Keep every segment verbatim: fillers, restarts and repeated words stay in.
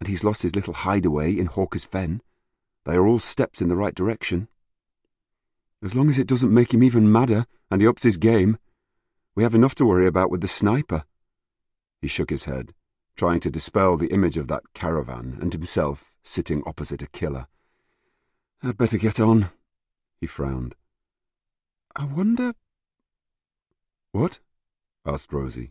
he's lost his little hideaway in Hawker's Fen. They are all steps in the right direction. As long as it doesn't make him even madder, and he ups his game, we have enough to worry about with the sniper." He shook his head, trying to dispel the image of that caravan and himself sitting opposite a killer. "I'd better get on." He frowned. "I wonder—" "What?" asked Rosie.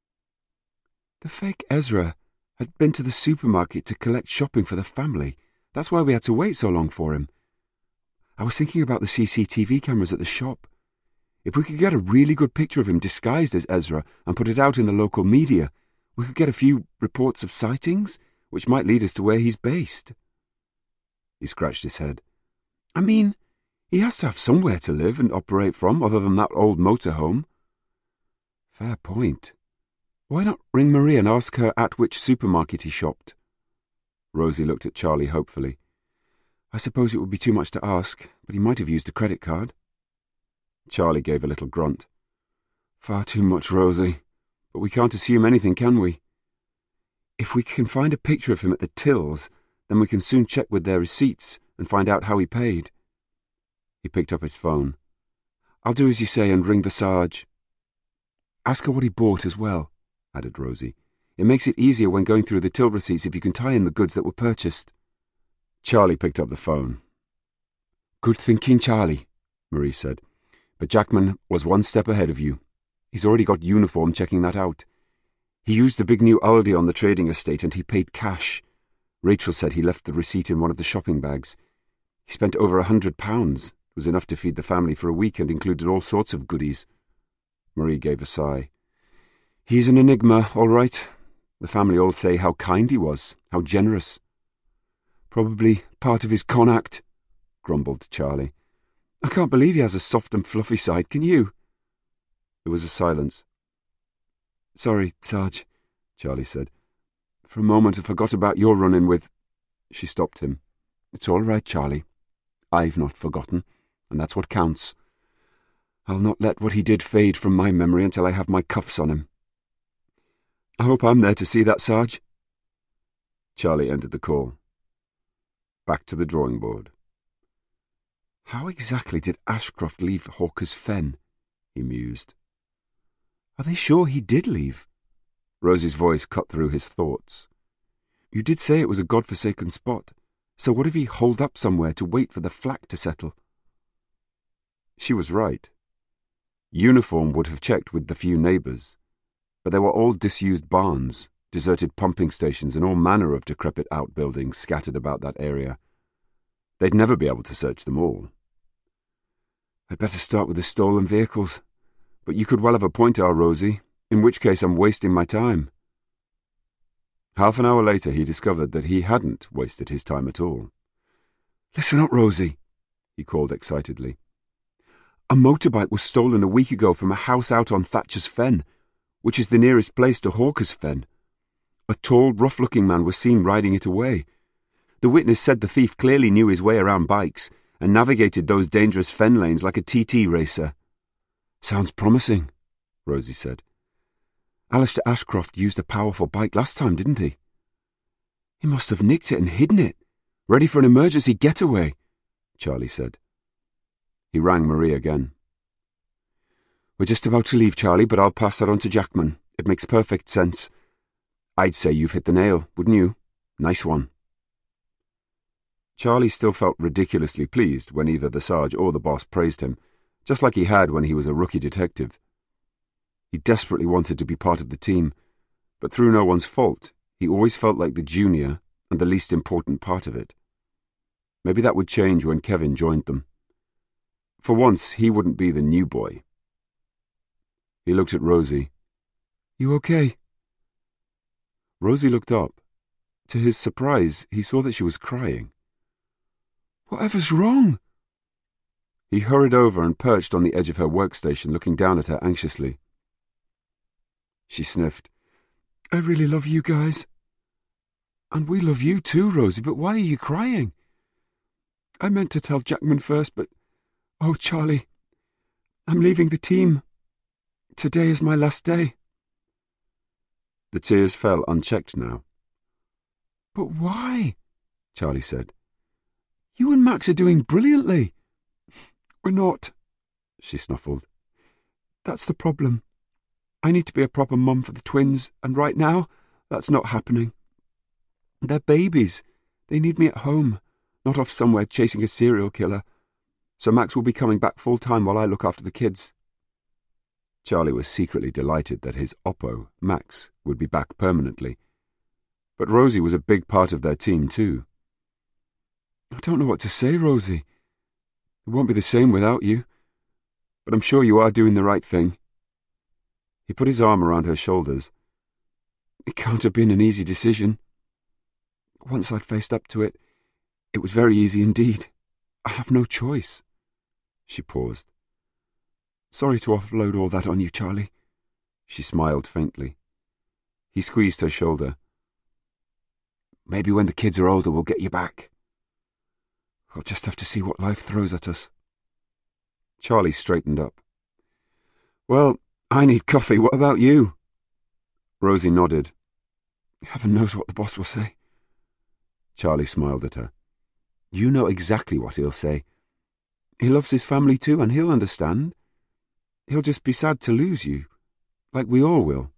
"The fake Ezra had been to the supermarket to collect shopping for the family. That's why we had to wait so long for him. I was thinking about the C C T V cameras at the shop. If we could get a really good picture of him disguised as Ezra and put it out in the local media, we could get a few reports of sightings, which might lead us to where he's based." He scratched his head. "I mean, he has to have somewhere to live and operate from other than that old motorhome." "Fair point. Why not ring Marie and ask her at which supermarket he shopped?" Rosie looked at Charlie hopefully. "I suppose it would be too much to ask, but he might have used a credit card." Charlie gave a little grunt. "Far too much, Rosie. But we can't assume anything, can we? If we can find a picture of him at the tills, then we can soon check with their receipts and find out how he paid." He picked up his phone. "I'll do as you say and ring the Sarge." "Ask her what he bought as well," added Rosie. "It makes it easier when going through the till receipts if you can tie in the goods that were purchased." Charlie picked up the phone. "Good thinking, Charlie," Marie said. "But Jackman was one step ahead of you. He's already got uniform checking that out. He used the big new Aldi on the trading estate and he paid cash. Rachel said he left the receipt in one of the shopping bags. He spent over a hundred pounds. It was enough to feed the family for a week and included all sorts of goodies." Marie gave a sigh. "He's an enigma, all right. The family all say how kind he was, how generous." "Probably part of his con act," grumbled Charlie. "I can't believe he has a soft and fluffy side, can you?" There was a silence. "Sorry, Sarge," Charlie said. "For a moment I forgot about your run-in with—" She stopped him. "It's all right, Charlie. I've not forgotten, and that's what counts. I'll not let what he did fade from my memory until I have my cuffs on him. I hope I'm there to see that, Sarge." Charlie ended the call. Back to the drawing board. How exactly did Ashcroft leave Hawker's Fen? He mused. Are they sure he did leave? Rosie's voice cut through his thoughts. You did say it was a god-forsaken spot, so what if he holed up somewhere to wait for the flak to settle? She was right. Uniform would have checked with the few neighbours, but they were all disused barns, deserted pumping stations and all manner of decrepit outbuildings scattered about that area. They'd never be able to search them all. I'd better start with the stolen vehicles, but you could well have a point, our Rosie, in which case I'm wasting my time. Half an hour later he discovered that he hadn't wasted his time at all. Listen up, Rosie, he called excitedly. A motorbike was stolen a week ago from a house out on Thatcher's Fen, which is the nearest place to Hawker's Fen. A tall, rough-looking man was seen riding it away. The witness said the thief clearly knew his way around bikes and navigated those dangerous fen lanes like a T T racer. Sounds promising, Rosie said. Alistair Ashcroft used a powerful bike last time, didn't he? He must have nicked it and hidden it, ready for an emergency getaway, Charlie said. He rang Marie again. We're just about to leave, Charlie, but I'll pass that on to Jackman. It makes perfect sense. I'd say you've hit the nail, wouldn't you? Nice one. Charlie still felt ridiculously pleased when either the Sarge or the boss praised him, just like he had when he was a rookie detective. He desperately wanted to be part of the team, but through no one's fault, he always felt like the junior and the least important part of it. Maybe that would change when Kevin joined them. For once, he wouldn't be the new boy. He looked at Rosie. You okay? Rosie looked up. To his surprise, he saw that she was crying. Whatever's wrong? He hurried over and perched on the edge of her workstation, looking down at her anxiously. She sniffed. I really love you guys. And we love you too, Rosie, but why are you crying? I meant to tell Jackman first, but... Oh, Charlie, I'm leaving the team. Today is my last day. The tears fell unchecked now. But why? Charlie said. You and Max are doing brilliantly. We're not, she snuffled. That's the problem. I need to be a proper mum for the twins, and right now, that's not happening. They're babies. They need me at home, not off somewhere chasing a serial killer. So Max will be coming back full-time while I look after the kids. Charlie was secretly delighted that his oppo, Max, would be back permanently. But Rosie was a big part of their team too. I don't know what to say, Rosie. It won't be the same without you. But I'm sure you are doing the right thing. He put his arm around her shoulders. It can't have been an easy decision. Once I'd faced up to it, it was very easy indeed. I have no choice. She paused. Sorry to offload all that on you, Charlie. She smiled faintly. He squeezed her shoulder. Maybe when the kids are older we'll get you back. We'll just have to see what life throws at us. Charlie straightened up. Well, I need coffee. What about you? Rosie nodded. Heaven knows what the boss will say. Charlie smiled at her. You know exactly what he'll say. He loves his family too, and he'll understand. He'll just be sad to lose you, like we all will.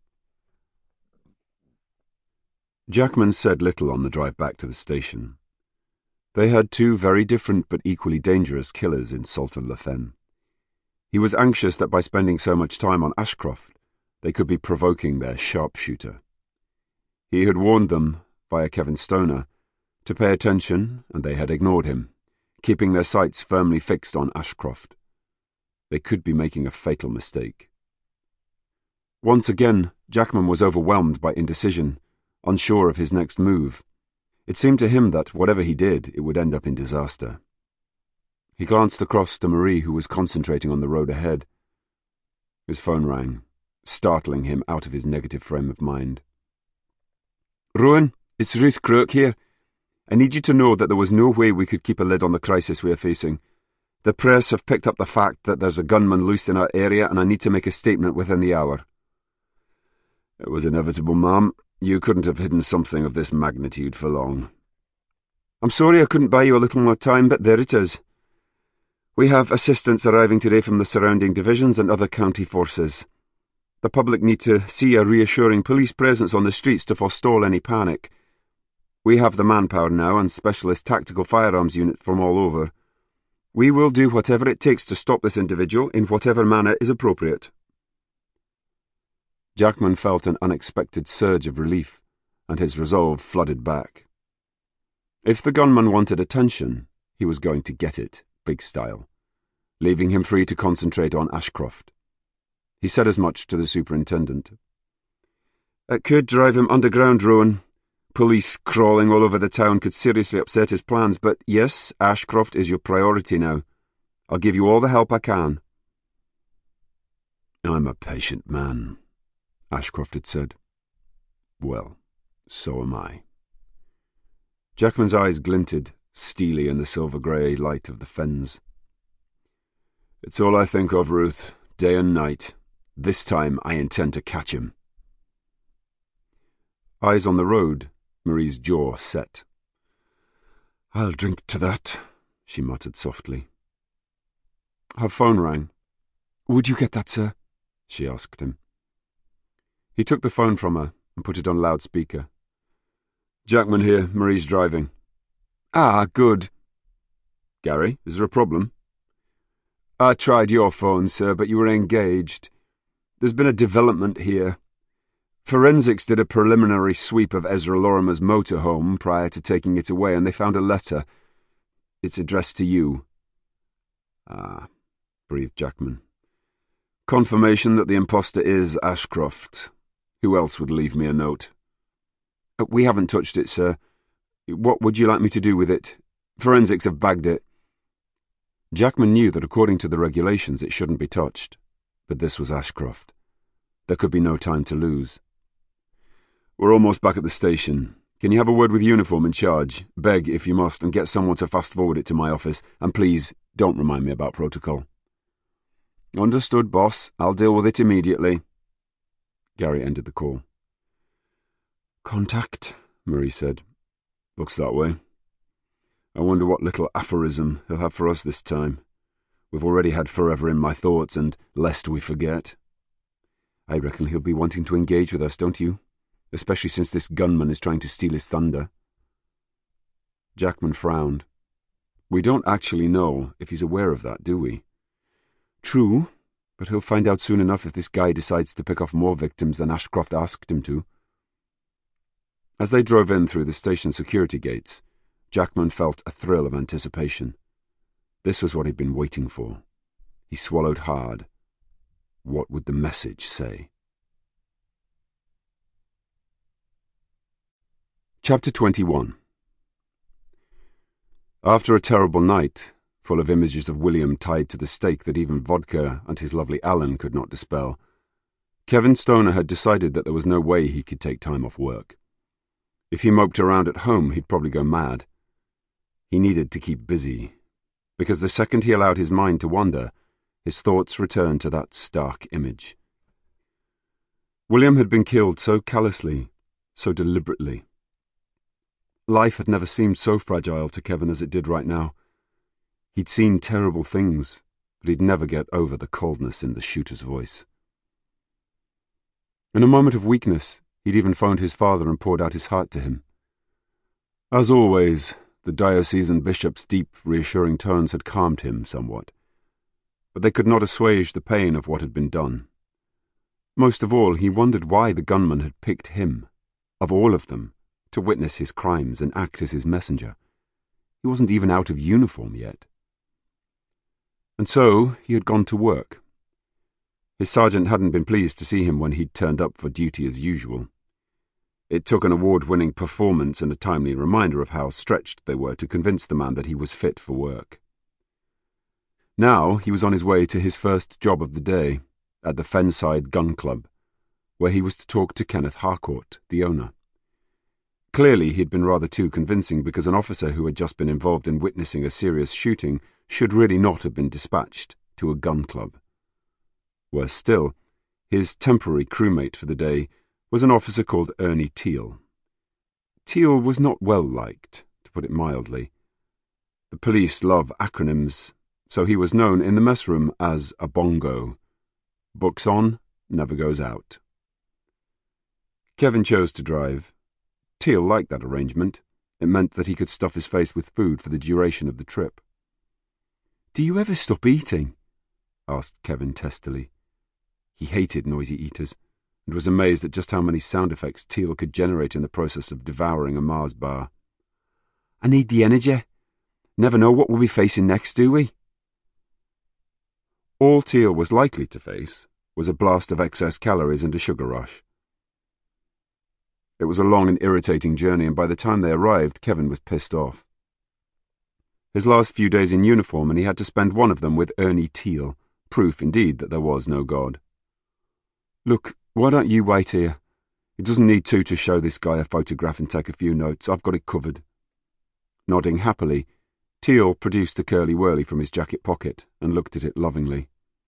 Jackman said little on the drive back to the station. They had two very different but equally dangerous killers in Sultan Le Fen. He was anxious that by spending so much time on Ashcroft, they could be provoking their sharpshooter. He had warned them, via Kevin Stoner, to pay attention, and they had ignored him, keeping their sights firmly fixed on Ashcroft. They could be making a fatal mistake. Once again, Jackman was overwhelmed by indecision, unsure of his next move. It seemed to him that whatever he did, it would end up in disaster. He glanced across to Marie, who was concentrating on the road ahead. His phone rang, startling him out of his negative frame of mind. Rowan, it's Ruth Crook here. I need you to know that there was no way we could keep a lid on the crisis we are facing. The press have picked up the fact that there's a gunman loose in our area, and I need to make a statement within the hour. It was inevitable, ma'am. You couldn't have hidden something of this magnitude for long. I'm sorry I couldn't buy you a little more time, but there it is. We have assistance arriving today from the surrounding divisions and other county forces. The public need to see a reassuring police presence on the streets to forestall any panic. We have the manpower now and specialist tactical firearms units from all over. We will do whatever it takes to stop this individual in whatever manner is appropriate. Jackman felt an unexpected surge of relief, and his resolve flooded back. If the gunman wanted attention, he was going to get it, big style, leaving him free to concentrate on Ashcroft. He said as much to the superintendent. It could drive him underground, Rowan. Police crawling all over the town could seriously upset his plans, but yes, Ashcroft is your priority now. I'll give you all the help I can. I'm a patient man, Ashcroft had said. Well, so am I. Jackman's eyes glinted, steely in the silver-grey light of the fens. It's all I think of, Ruth, day and night. This time I intend to catch him. Eyes on the road, Marie's jaw set. I'll drink to that, she muttered softly. Her phone rang. Would you get that, sir? She asked him. He took the phone from her and put it on loudspeaker. Jackman here, Marie's driving. Ah, good. Gary, is there a problem? I tried your phone, sir, but you were engaged. There's been a development here. Forensics did a preliminary sweep of Ezra Lorimer's motorhome prior to taking it away, and they found a letter. It's addressed to you. Ah, breathed Jackman. Confirmation that the imposter is Ashcroft. Who else would leave me a note? We haven't touched it, sir. What would you like me to do with it? Forensics have bagged it. Jackman knew that according to the regulations it shouldn't be touched, but this was Ashcroft. There could be no time to lose. We're almost back at the station. Can you have a word with uniform in charge? Beg, if you must, and get someone to fast-forward it to my office, and please, don't remind me about protocol. Understood, boss. I'll deal with it immediately. Gary ended the call. Contact, Marie said. Looks that way. I wonder what little aphorism he'll have for us this time. We've already had forever in my thoughts and lest we forget. I reckon he'll be wanting to engage with us, don't you? Especially since this gunman is trying to steal his thunder. Jackman frowned. We don't actually know if he's aware of that, do we? True, but he'll find out soon enough if this guy decides to pick off more victims than Ashcroft asked him to. As they drove in through the station security gates, Jackman felt a thrill of anticipation. This was what he'd been waiting for. He swallowed hard. What would the message say? Chapter twenty-one. After a terrible night, full of images of William tied to the stake that even vodka and his lovely Alan could not dispel, Kevin Stoner had decided that there was no way he could take time off work. If he moped around at home, he'd probably go mad. He needed to keep busy, because the second he allowed his mind to wander, his thoughts returned to that stark image. William had been killed so callously, so deliberately. Life had never seemed so fragile to Kevin as it did right now. He'd seen terrible things, but he'd never get over the coldness in the shooter's voice. In a moment of weakness, he'd even phoned his father and poured out his heart to him. As always, the diocesan bishop's deep, reassuring tones had calmed him somewhat, but they could not assuage the pain of what had been done. Most of all, he wondered why the gunman had picked him, of all of them, to witness his crimes and act as his messenger. He wasn't even out of uniform yet. And so he had gone to work. His sergeant hadn't been pleased to see him when he'd turned up for duty as usual. It took an award-winning performance and a timely reminder of how stretched they were to convince the man that he was fit for work. Now he was on his way to his first job of the day, at the Fenside Gun Club, where he was to talk to Kenneth Harcourt, the owner. Clearly he'd been rather too convincing, because an officer who had just been involved in witnessing a serious shooting should really not have been dispatched to a gun club. Worse still, his temporary crewmate for the day was an officer called Ernie Teal. Teal was not well liked, to put it mildly. The police love acronyms, so he was known in the mess room as a bongo. Books on, never goes out. Kevin chose to drive. Teal liked that arrangement. It meant that he could stuff his face with food for the duration of the trip. "Do you ever stop eating?" asked Kevin testily. He hated noisy eaters, and was amazed at just how many sound effects Teal could generate in the process of devouring a Mars bar. "I need the energy. Never know what we'll be facing next, do we?" All Teal was likely to face was a blast of excess calories and a sugar rush. It was a long and irritating journey, and by the time they arrived, Kevin was pissed off. His last few days in uniform, and he had to spend one of them with Ernie Teal, proof indeed that there was no God. "Look, why don't you wait here? It doesn't need two to show this guy a photograph and take a few notes. I've got it covered." Nodding happily, Teal produced a curly-whirly from his jacket pocket and looked at it lovingly.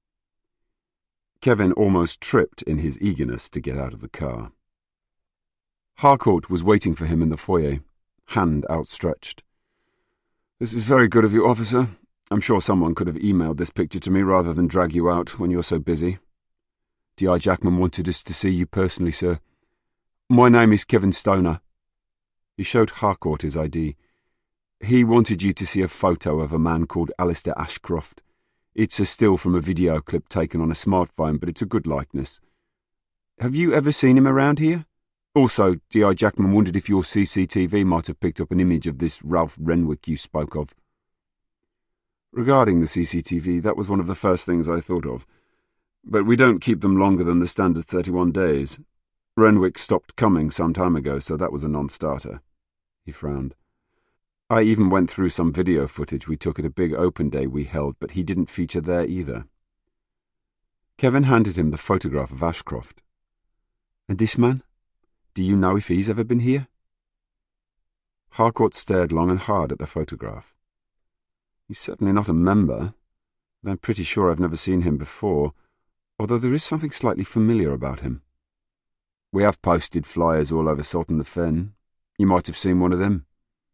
Kevin almost tripped in his eagerness to get out of the car. Harcourt was waiting for him in the foyer, hand outstretched. "This is very good of you, officer. I'm sure someone could have emailed this picture to me rather than drag you out when you're so busy. D I Jackman wanted us to see you personally, sir. My name is Kevin Stoner." He showed Harcourt his I D. "He wanted you to see a photo of a man called Alistair Ashcroft. It's a still from a video clip taken on a smartphone, but it's a good likeness. Have you ever seen him around here? Also, D I Jackman wondered if your C C T V might have picked up an image of this Ralph Renwick you spoke of." Regarding the C C T V, that was one of the first things I thought of. But we don't keep them longer than the standard thirty-one days. Renwick stopped coming some time ago, so that was a non-starter. He frowned. "I even went through some video footage we took at a big open day we held, but he didn't feature there either." Kevin handed him the photograph of Ashcroft. "And this man? Do you know if he's ever been here?" Harcourt stared long and hard at the photograph. "He's certainly not a member, but I'm pretty sure I've never seen him before, although there is something slightly familiar about him. We have posted flyers all over Salton-le-Fen. You might have seen one of them."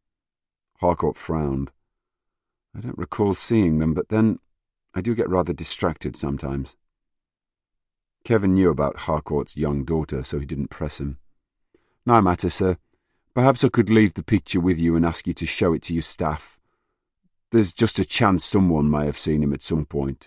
Harcourt frowned. I don't recall seeing them, but then I do get rather distracted sometimes. Kevin knew about Harcourt's young daughter, so he didn't press him. No matter, sir. Perhaps I could leave the picture with you and ask you to show it to your staff. There's just a chance someone may have seen him at some point.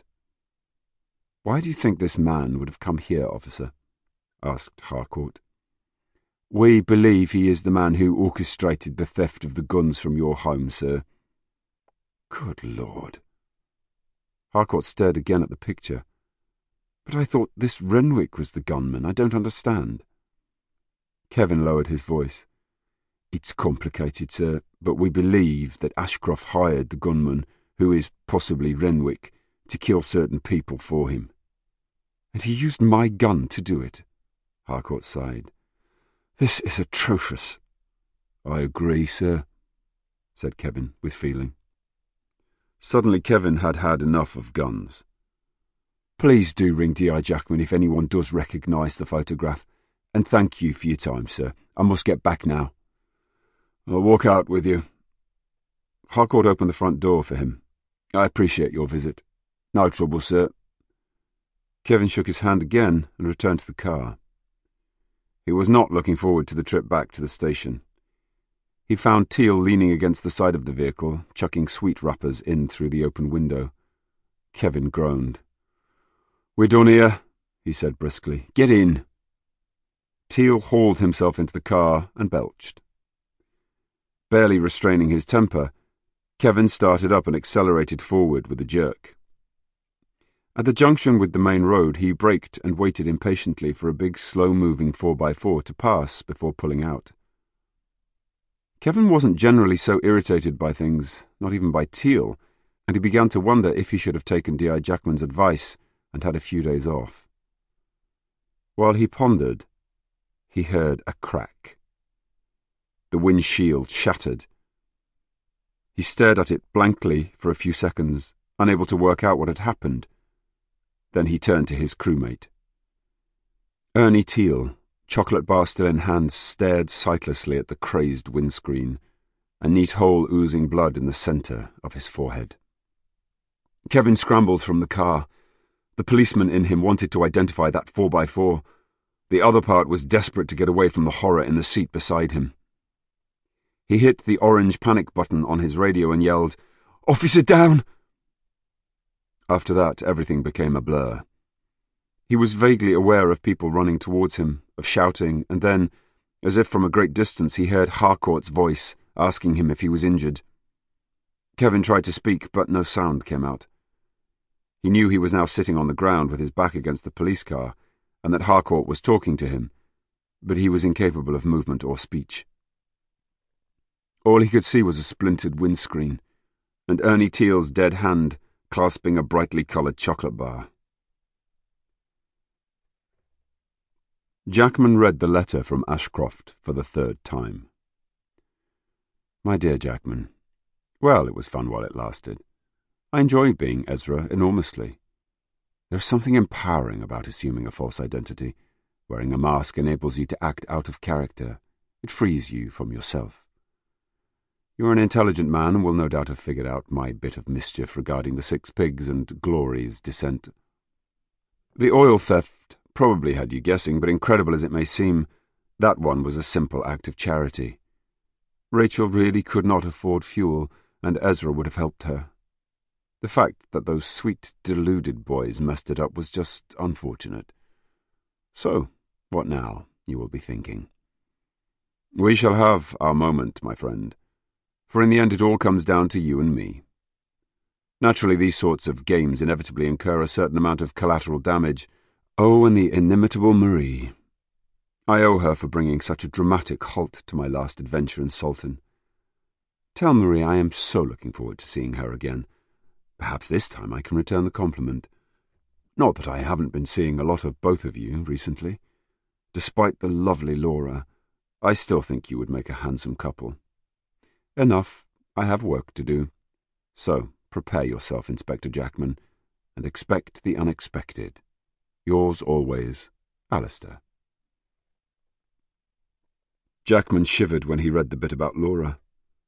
Why do you think this man would have come here, officer? Asked Harcourt. We believe he is the man who orchestrated the theft of the guns from your home, sir. Good Lord. Harcourt stared again at the picture. But I thought this Renwick was the gunman. I don't understand. Kevin lowered his voice. It's complicated, sir, but we believe that Ashcroft hired the gunman, who is possibly Renwick, to kill certain people for him. And he used my gun to do it, Harcourt sighed. This is atrocious. I agree, sir, said Kevin with feeling. Suddenly Kevin had had enough of guns. Please do ring D I Jackman if anyone does recognise the photograph, and thank you for your time, sir. I must get back now. I'll walk out with you. Harcourt opened the front door for him. I appreciate your visit. No trouble, sir. Kevin shook his hand again and returned to the car. He was not looking forward to the trip back to the station. He found Teal leaning against the side of the vehicle, chucking sweet wrappers in through the open window. Kevin groaned. We're done here, he said briskly. Get in. Teal hauled himself into the car and belched. Barely restraining his temper, Kevin started up and accelerated forward with a jerk. At the junction with the main road, he braked and waited impatiently for a big, slow-moving four by four to pass before pulling out. Kevin wasn't generally so irritated by things, not even by Teal, and he began to wonder if he should have taken D I Jackman's advice and had a few days off. While he pondered, he heard a crack. The windshield shattered. He stared at it blankly for a few seconds, unable to work out what had happened. Then he turned to his crewmate. Ernie Teal, chocolate bar still in hand, stared sightlessly at the crazed windscreen, a neat hole oozing blood in the centre of his forehead. Kevin scrambled from the car. The policeman in him wanted to identify that four by four. The other part was desperate to get away from the horror in the seat beside him. He hit the orange panic button on his radio and yelled, "Officer down!" After that, everything became a blur. He was vaguely aware of people running towards him, of shouting, and then, as if from a great distance, he heard Harcourt's voice asking him if he was injured. Kevin tried to speak, but no sound came out. He knew he was now sitting on the ground with his back against the police car, and that Harcourt was talking to him, but he was incapable of movement or speech. All he could see was a splintered windscreen, and Ernie Teal's dead hand clasping a brightly coloured chocolate bar. Jackman read the letter from Ashcroft for the third time. My dear Jackman, well, it was fun while it lasted. I enjoyed being Ezra enormously. There's something empowering about assuming a false identity. Wearing a mask enables you to act out of character. It frees you from yourself. You're an intelligent man and will no doubt have figured out my bit of mischief regarding the six pigs and Glory's descent. The oil theft probably had you guessing, but incredible as it may seem, that one was a simple act of charity. Rachel really could not afford fuel, and Ezra would have helped her. The fact that those sweet, deluded boys messed it up was just unfortunate. So, what now, you will be thinking? We shall have our moment, my friend. For in the end it all comes down to you and me. Naturally, these sorts of games inevitably incur a certain amount of collateral damage. Oh, and the inimitable Marie. I owe her for bringing such a dramatic halt to my last adventure in Sultan. Tell Marie I am so looking forward to seeing her again. Perhaps this time I can return the compliment. Not that I haven't been seeing a lot of both of you recently. Despite the lovely Laura, I still think you would make a handsome couple. Enough, I have work to do. So, prepare yourself, Inspector Jackman, and expect the unexpected. Yours always, Alistair. Jackman shivered when he read the bit about Laura.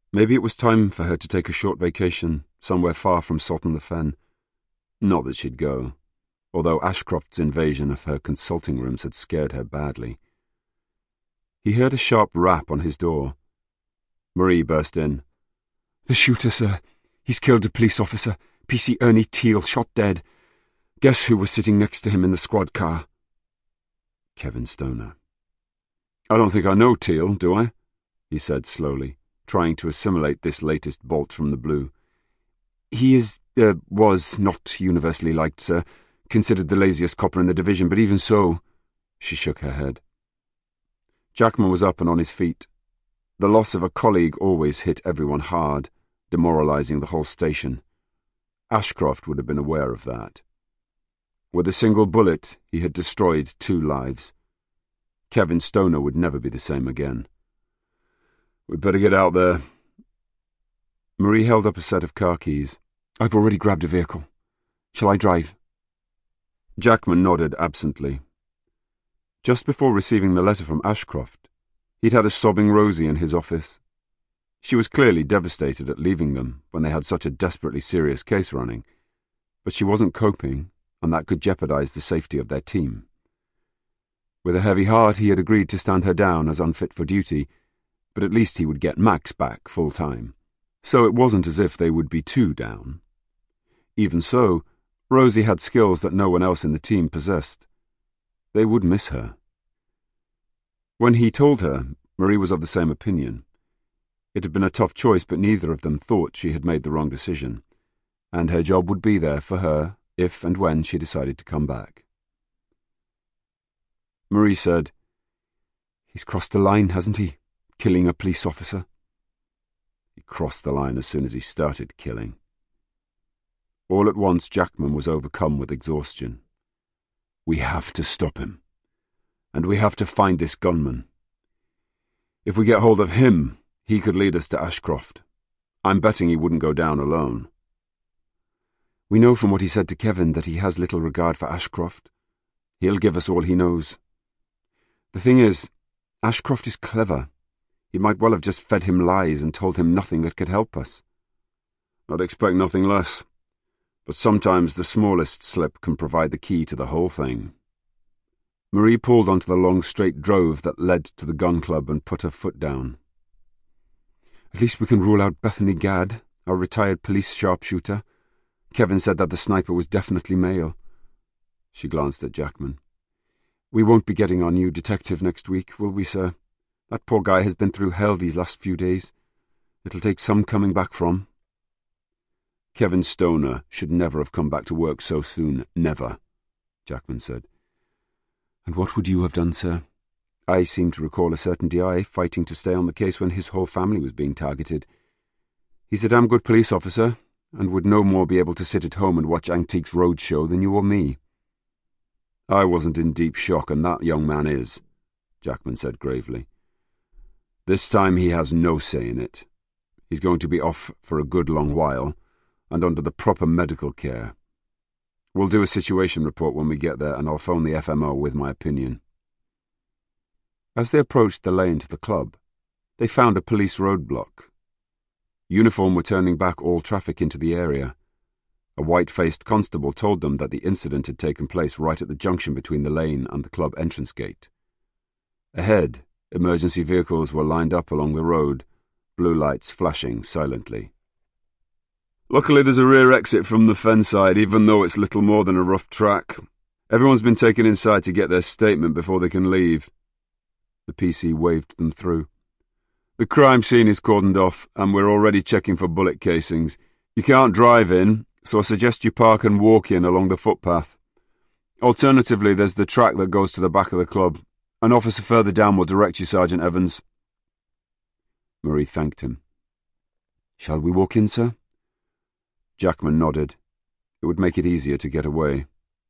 Maybe it was time for her to take a short vacation somewhere far from Salton-le-Fen. Not that she'd go, although Ashcroft's invasion of her consulting rooms had scared her badly. He heard a sharp rap on his door. Marie burst in. "The shooter, sir. He's killed a police officer, P C Ernie Teal, shot dead. Guess who was sitting next to him in the squad car?" Kevin Stoner. "I don't think I know Teal, do I?" he said slowly, trying to assimilate this latest bolt from the blue. "He is, uh, was not universally liked, sir. Considered the laziest copper in the division, but even so—" She shook her head. Jackman was up and on his feet. The loss of a colleague always hit everyone hard, demoralizing the whole station. Ashcroft would have been aware of that. With a single bullet, he had destroyed two lives. Kevin Stoner would never be the same again. "We'd better get out there." Marie held up a set of car keys. "I've already grabbed a vehicle. Shall I drive?" Jackman nodded absently. Just before receiving the letter from Ashcroft, he'd had a sobbing Rosie in his office. She was clearly devastated at leaving them when they had such a desperately serious case running, but she wasn't coping, and that could jeopardize the safety of their team. With a heavy heart, he had agreed to stand her down as unfit for duty, but at least he would get Max back full-time, so it wasn't as if they would be two down. Even so, Rosie had skills that no one else in the team possessed. They would miss her. When he told her, Marie was of the same opinion. It had been a tough choice, but neither of them thought she had made the wrong decision, and her job would be there for her if and when she decided to come back. Marie said, "He's crossed the line, hasn't he? Killing a police officer." He crossed the line as soon as he started killing. All at once, Jackman was overcome with exhaustion. "We have to stop him. And we have to find this gunman. If we get hold of him, he could lead us to Ashcroft. I'm betting he wouldn't go down alone." "We know from what he said to Kevin that he has little regard for Ashcroft. He'll give us all he knows. The thing is, Ashcroft is clever. He might well have just fed him lies and told him nothing that could help us." "I'd expect nothing less. But sometimes the smallest slip can provide the key to the whole thing." Marie pulled onto the long straight drove that led to the gun club and put her foot down. "At least we can rule out Bethany Gadd, our retired police sharpshooter. Kevin said that the sniper was definitely male." She glanced at Jackman. "We won't be getting our new detective next week, will we, sir? That poor guy has been through hell these last few days. It'll take some coming back from." "Kevin Stoner should never have come back to work so soon, never," Jackman said. "And what would you have done, sir? I seem to recall a certain D I fighting to stay on the case when his whole family was being targeted. He's a damn good police officer, and would no more be able to sit at home and watch Antiques Roadshow than you or me." "I wasn't in deep shock, and that young man is," Jackman said gravely. "This time he has no say in it. He's going to be off for a good long while, and under the proper medical care. We'll do a situation report when we get there, and I'll phone the F M O with my opinion." As they approached the lane to the club, they found a police roadblock. Uniform were turning back all traffic into the area. A white-faced constable told them that the incident had taken place right at the junction between the lane and the club entrance gate. Ahead, emergency vehicles were lined up along the road, blue lights flashing silently. "Luckily there's a rear exit from the fen side, even though it's little more than a rough track. Everyone's been taken inside to get their statement before they can leave." The P C waved them through. "The crime scene is cordoned off, and we're already checking for bullet casings. You can't drive in, so I suggest you park and walk in along the footpath. Alternatively, there's the track that goes to the back of the club. An officer further down will direct you, Sergeant Evans." Marie thanked him. "Shall we walk in, sir?" Jackman nodded. It would make it easier to get away.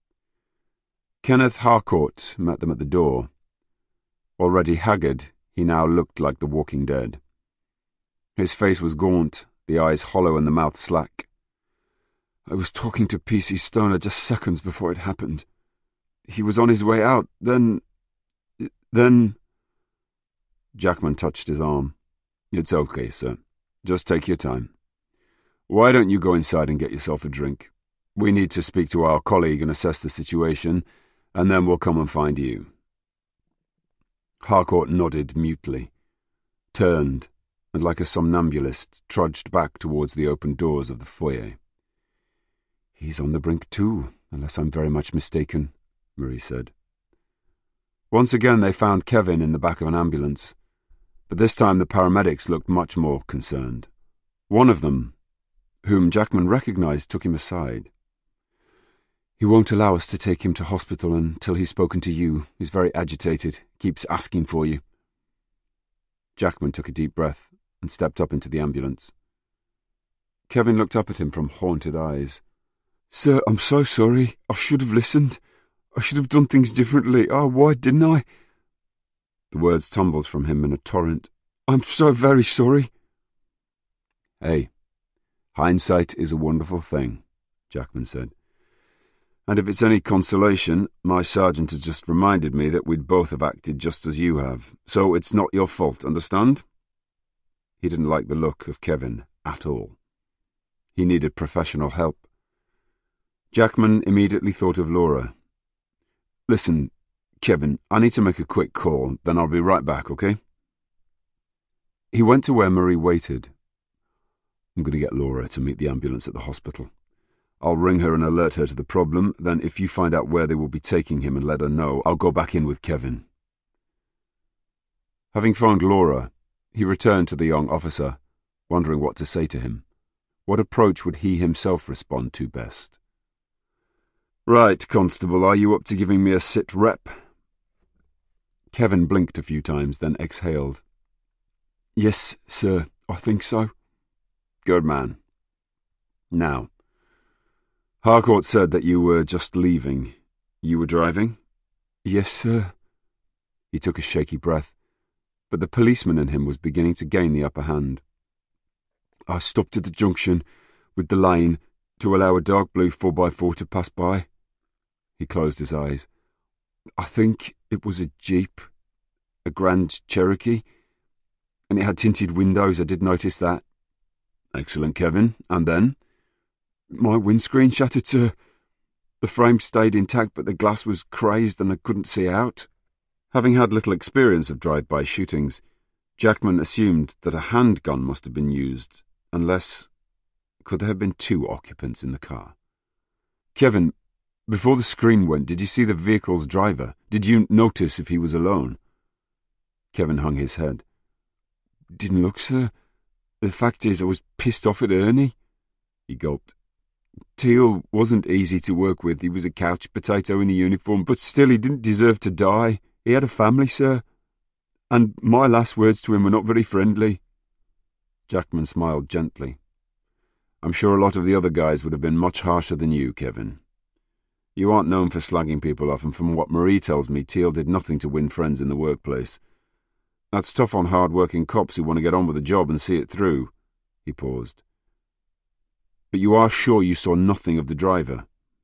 Kenneth Harcourt met them at the door. Already haggard, he now looked like the Walking Dead. His face was gaunt, the eyes hollow and the mouth slack. "I was talking to P C Stoner just seconds before it happened. He was on his way out, then... then..." Jackman touched his arm. "It's okay, sir. Just take your time. Why don't you go inside and get yourself a drink? We need to speak to our colleague and assess the situation, and then we'll come and find you." Harcourt nodded mutely, turned, and like a somnambulist, trudged back towards the open doors of the foyer. "He's on the brink too, unless I'm very much mistaken," Marie said. Once again they found Kevin in the back of an ambulance, but this time the paramedics looked much more concerned. One of them, whom Jackman recognized, took him aside. "He won't allow us to take him to hospital until he's spoken to you. He's very agitated, keeps asking for you." Jackman took a deep breath and stepped up into the ambulance. Kevin looked up at him from haunted eyes. "Sir, I'm so sorry. I should have listened. I should have done things differently. Oh, why didn't I?" The words tumbled from him in a torrent. "I'm so very sorry." "Hey, hindsight is a wonderful thing," Jackman said. "And if it's any consolation, my sergeant has just reminded me that we'd both have acted just as you have, so it's not your fault, understand?" He didn't like the look of Kevin at all. He needed professional help. Jackman immediately thought of Laura. "Listen, Kevin, I need to make a quick call, then I'll be right back, okay?" He went to where Marie waited. "I'm going to get Laura to meet the ambulance at the hospital. I'll ring her and alert her to the problem, then if you find out where they will be taking him and let her know, I'll go back in with Kevin." Having phoned Laura, he returned to the young officer, wondering what to say to him. What approach would he himself respond to best? "Right, Constable, are you up to giving me a sit rep?" Kevin blinked a few times, then exhaled. "Yes, sir, I think so." "Good man. Now, Harcourt said that you were just leaving. You were driving?" "Yes, sir." He took a shaky breath, but the policeman in him was beginning to gain the upper hand. "I stopped at the junction with the lane to allow a dark blue four by four to pass by." He closed his eyes. "I think it was a Jeep, a Grand Cherokee, and it had tinted windows. I did notice that." "Excellent, Kevin. And then?" "My windscreen shattered, sir. The frame stayed intact, but the glass was crazed and I couldn't see out." Having had little experience of drive-by shootings, Jackman assumed that a handgun must have been used, unless... could there have been two occupants in the car? "Kevin, before the screen went, did you see the vehicle's driver? Did you notice if he was alone?" Kevin hung his head. "Didn't look, sir. The fact is, I was pissed off at Ernie." He gulped. "Teal wasn't easy to work with. He was a couch potato in a uniform, but still he didn't deserve to die. He had a family, sir. And my last words to him were not very friendly." Jackman smiled gently. "I'm sure a lot of the other guys would have been much harsher than you, Kevin. You aren't known for slagging people off, and from what Marie tells me, Teal did nothing to win friends in the workplace. That's tough on hard-working cops who want to get on with the job and see it through." He paused. "But you are sure you saw nothing of the driver?"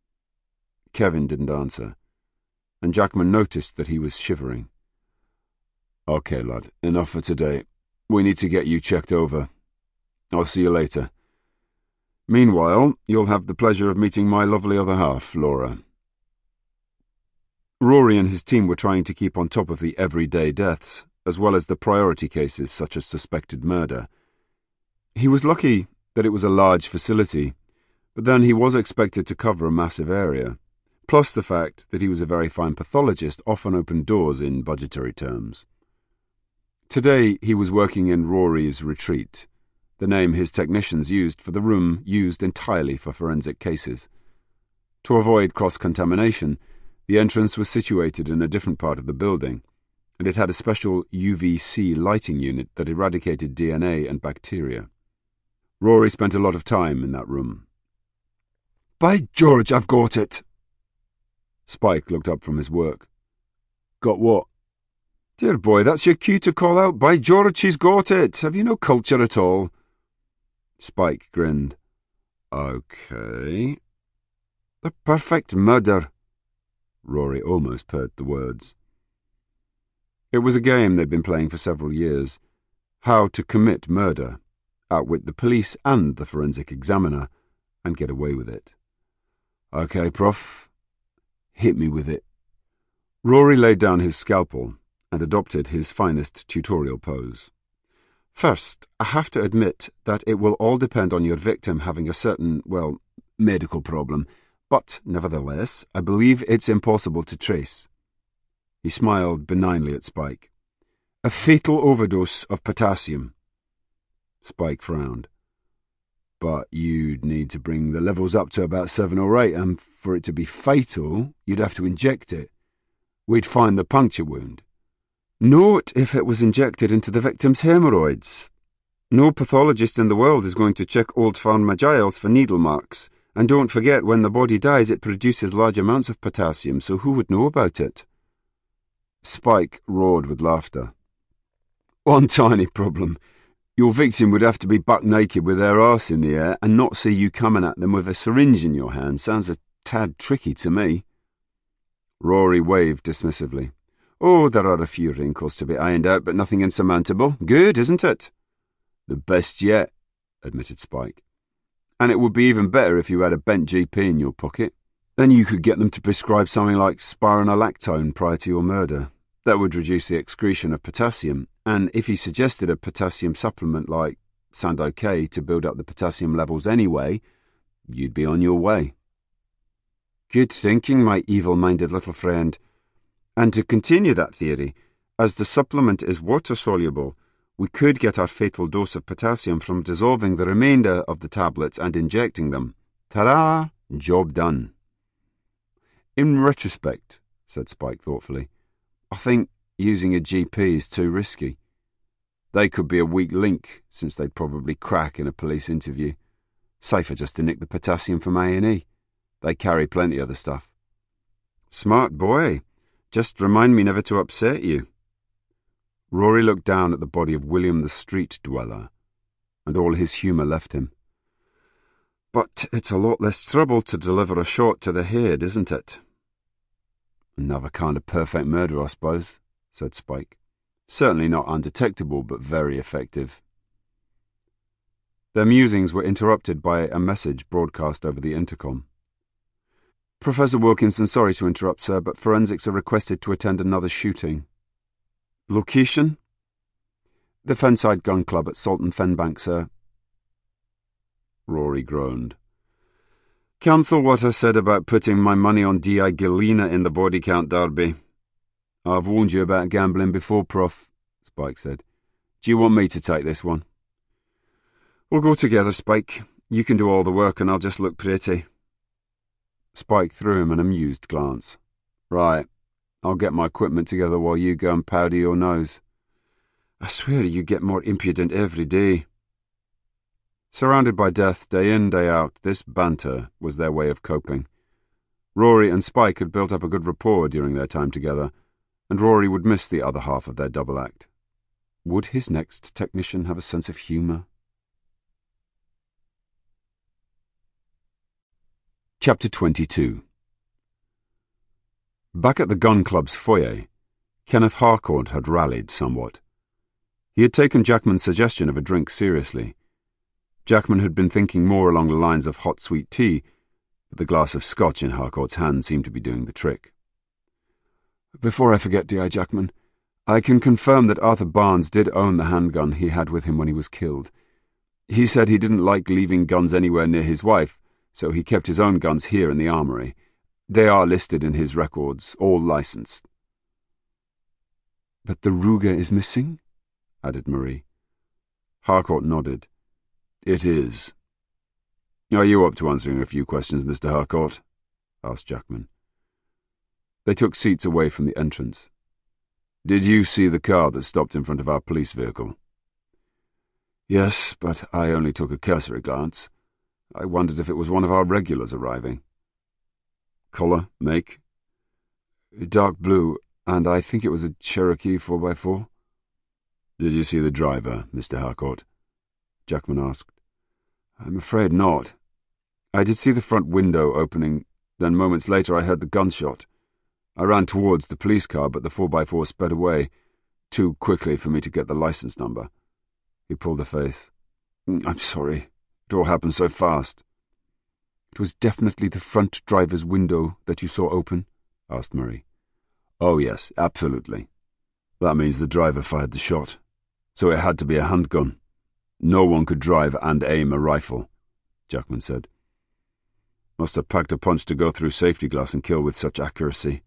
Kevin didn't answer, and Jackman noticed that he was shivering. "Okay, lad, enough for today. We need to get you checked over. I'll see you later. Meanwhile, you'll have the pleasure of meeting my lovely other half, Laura." Rory and his team were trying to keep on top of the everyday deaths, as well as the priority cases such as suspected murder. He was lucky that it was a large facility, but then he was expected to cover a massive area, plus the fact that he was a very fine pathologist often opened doors in budgetary terms. Today he was working in Rory's Retreat, the name his technicians used for the room used entirely for forensic cases. To avoid cross-contamination, the entrance was situated in a different part of the building, and it had a special U V C lighting unit that eradicated D N A and bacteria. Rory spent a lot of time in that room. "By George, I've got it!" Spike looked up from his work. "Got what?" "Dear boy, that's your cue to call out, 'By George, she's got it!' Have you no culture at all?" Spike grinned. "Okay." "The perfect murder." Rory almost purred the words. It was a game they'd been playing for several years. How to commit murder. outwit the police and the forensic examiner, and get away with it. Okay, Prof. Hit me with it. Rory laid down his scalpel and adopted his finest tutorial pose. First, I have to admit that it will all depend on your victim having a certain, well, medical problem, but nevertheless, I believe it's impossible to trace. He smiled benignly at Spike. A fatal overdose of potassium. Spike frowned. But you'd need to bring the levels up to about seven or eight, and for it to be fatal, you'd have to inject it. We'd find the puncture wound. Note if it was injected into the victim's hemorrhoids. No pathologist in the world is going to check old Farmagiles for needle marks, and don't forget when the body dies it produces large amounts of potassium, so who would know about it? Spike roared with laughter. One tiny problem. Your victim would have to be buck naked with their arse in the air and not see you coming at them with a syringe in your hand. Sounds a tad tricky to me. Rory waved dismissively. Oh, there are a few wrinkles to be ironed out, but nothing insurmountable. Good, isn't it? The best yet, admitted Spike. And it would be even better if you had a bent G P in your pocket. Then you could get them to prescribe something like spironolactone prior to your murder. That would reduce the excretion of potassium, and if he suggested a potassium supplement like Sandoz to build up the potassium levels anyway, you'd be on your way. Good thinking, my evil-minded little friend. And to continue that theory, as the supplement is water-soluble, we could get our fatal dose of potassium from dissolving the remainder of the tablets and injecting them. Ta-da! Job done. In retrospect, said Spike thoughtfully, I think using a G P is too risky. They could be a weak link, since they'd probably crack in a police interview. Safer just to nick the potassium from A and E. They carry plenty of the stuff. Smart boy. Just remind me never to upset you. Rory looked down at the body of William the Street Dweller, and all his humour left him. But it's a lot less trouble to deliver a shot to the head, isn't it? Another kind of perfect murder, I suppose, said Spike. Certainly not undetectable, but very effective. Their musings were interrupted by a message broadcast over the intercom. Professor Wilkinson, sorry to interrupt, sir, but forensics are requested to attend another shooting. Location? The Fenside Gun Club at Salton Fenbank, sir. Rory groaned. Cancel what I said about putting my money on D I Galena in the body count derby. I've warned you about gambling before, Prof, Spike said. Do you want me to take this one? We'll go together, Spike. You can do all the work and I'll just look pretty. Spike threw him an amused glance. Right, I'll get my equipment together while you go and powder your nose. I swear you get more impudent every day. Surrounded by death day in, day out, this banter was their way of coping. Rory and Spike had built up a good rapport during their time together, and Rory would miss the other half of their double act. Would his next technician have a sense of humour? Chapter twenty-two. Back at the gun club's foyer, Kenneth Harcourt had rallied somewhat. He had taken Jackman's suggestion of a drink seriously. Jackman had been thinking more along the lines of hot sweet tea, but the glass of scotch in Harcourt's hand seemed to be doing the trick. Before I forget, D I Jackman, I can confirm that Arthur Barnes did own the handgun he had with him when he was killed. He said he didn't like leaving guns anywhere near his wife, so he kept his own guns here in the armory. They are listed in his records, all licensed. But the Ruger is missing? Added Marie. Harcourt nodded. It is. Are you up to answering a few questions, Mister Harcourt? Asked Jackman. They took seats away from the entrance. Did you see the car that stopped in front of our police vehicle? Yes, but I only took a cursory glance. I wondered if it was one of our regulars arriving. Colour, make? Dark blue, and I think it was a Cherokee four by four. Did you see the driver, Mister Harcourt? Jackman asked. I'm afraid not. I did see the front window opening, then moments later I heard the gunshot. I ran towards the police car, but the four by four sped away, too quickly for me to get the license number. He pulled a face. I'm sorry. It all happened so fast. It was definitely the front driver's window that you saw open? Asked Murray. Oh yes, absolutely. That means the driver fired the shot. So it had to be a handgun. No one could drive and aim a rifle, Jackman said. Must have packed a punch to go through safety glass and kill with such accuracy.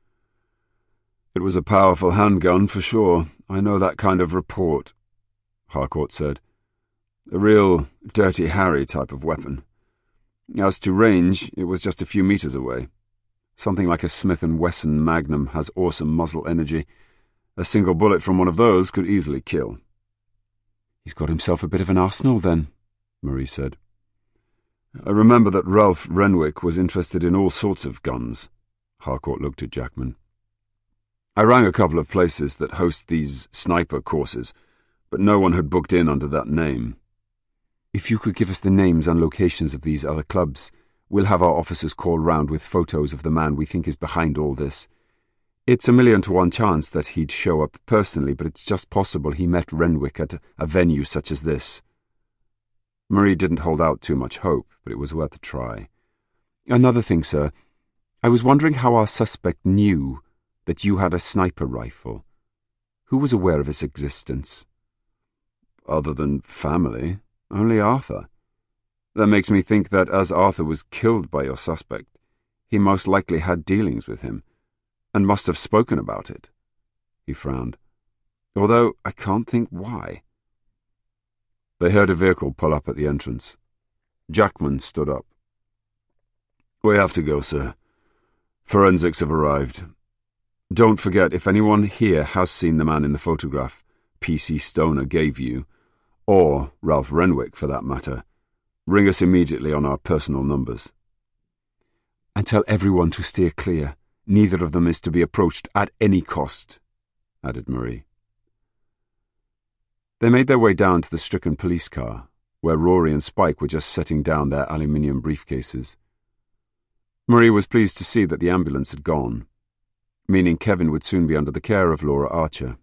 It was a powerful handgun, for sure. I know that kind of report, Harcourt said. A real Dirty Harry type of weapon. As to range, it was just a few meters away. Something like a Smith and Wesson Magnum has awesome muzzle energy. A single bullet from one of those could easily kill. He's got himself a bit of an arsenal, then, Murray said. I remember that Ralph Renwick was interested in all sorts of guns. Harcourt looked at Jackman. I rang a couple of places that host these sniper courses, but no one had booked in under that name. If you could give us the names and locations of these other clubs, we'll have our officers call round with photos of the man we think is behind all this. It's a million to one chance that he'd show up personally, but it's just possible he met Renwick at a venue such as this. Murray didn't hold out too much hope, but it was worth a try. Another thing, sir. I was wondering how our suspect knew that you had a sniper rifle. Who was aware of its existence? Other than family, only Arthur. That makes me think that as Arthur was killed by your suspect, he most likely had dealings with him, and must have spoken about it. He frowned. Although I can't think why. They heard a vehicle pull up at the entrance. Jackman stood up. We have to go, sir. Forensics have arrived. Don't forget, if anyone here has seen the man in the photograph P C Stoner gave you, or Ralph Renwick for that matter, ring us immediately on our personal numbers. And tell everyone to steer clear. Neither of them is to be approached at any cost, added Murray. They made their way down to the stricken police car, where Rory and Spike were just setting down their aluminium briefcases. Murray was pleased to see that the ambulance had gone, meaning Kevin would soon be under the care of Laura Archer.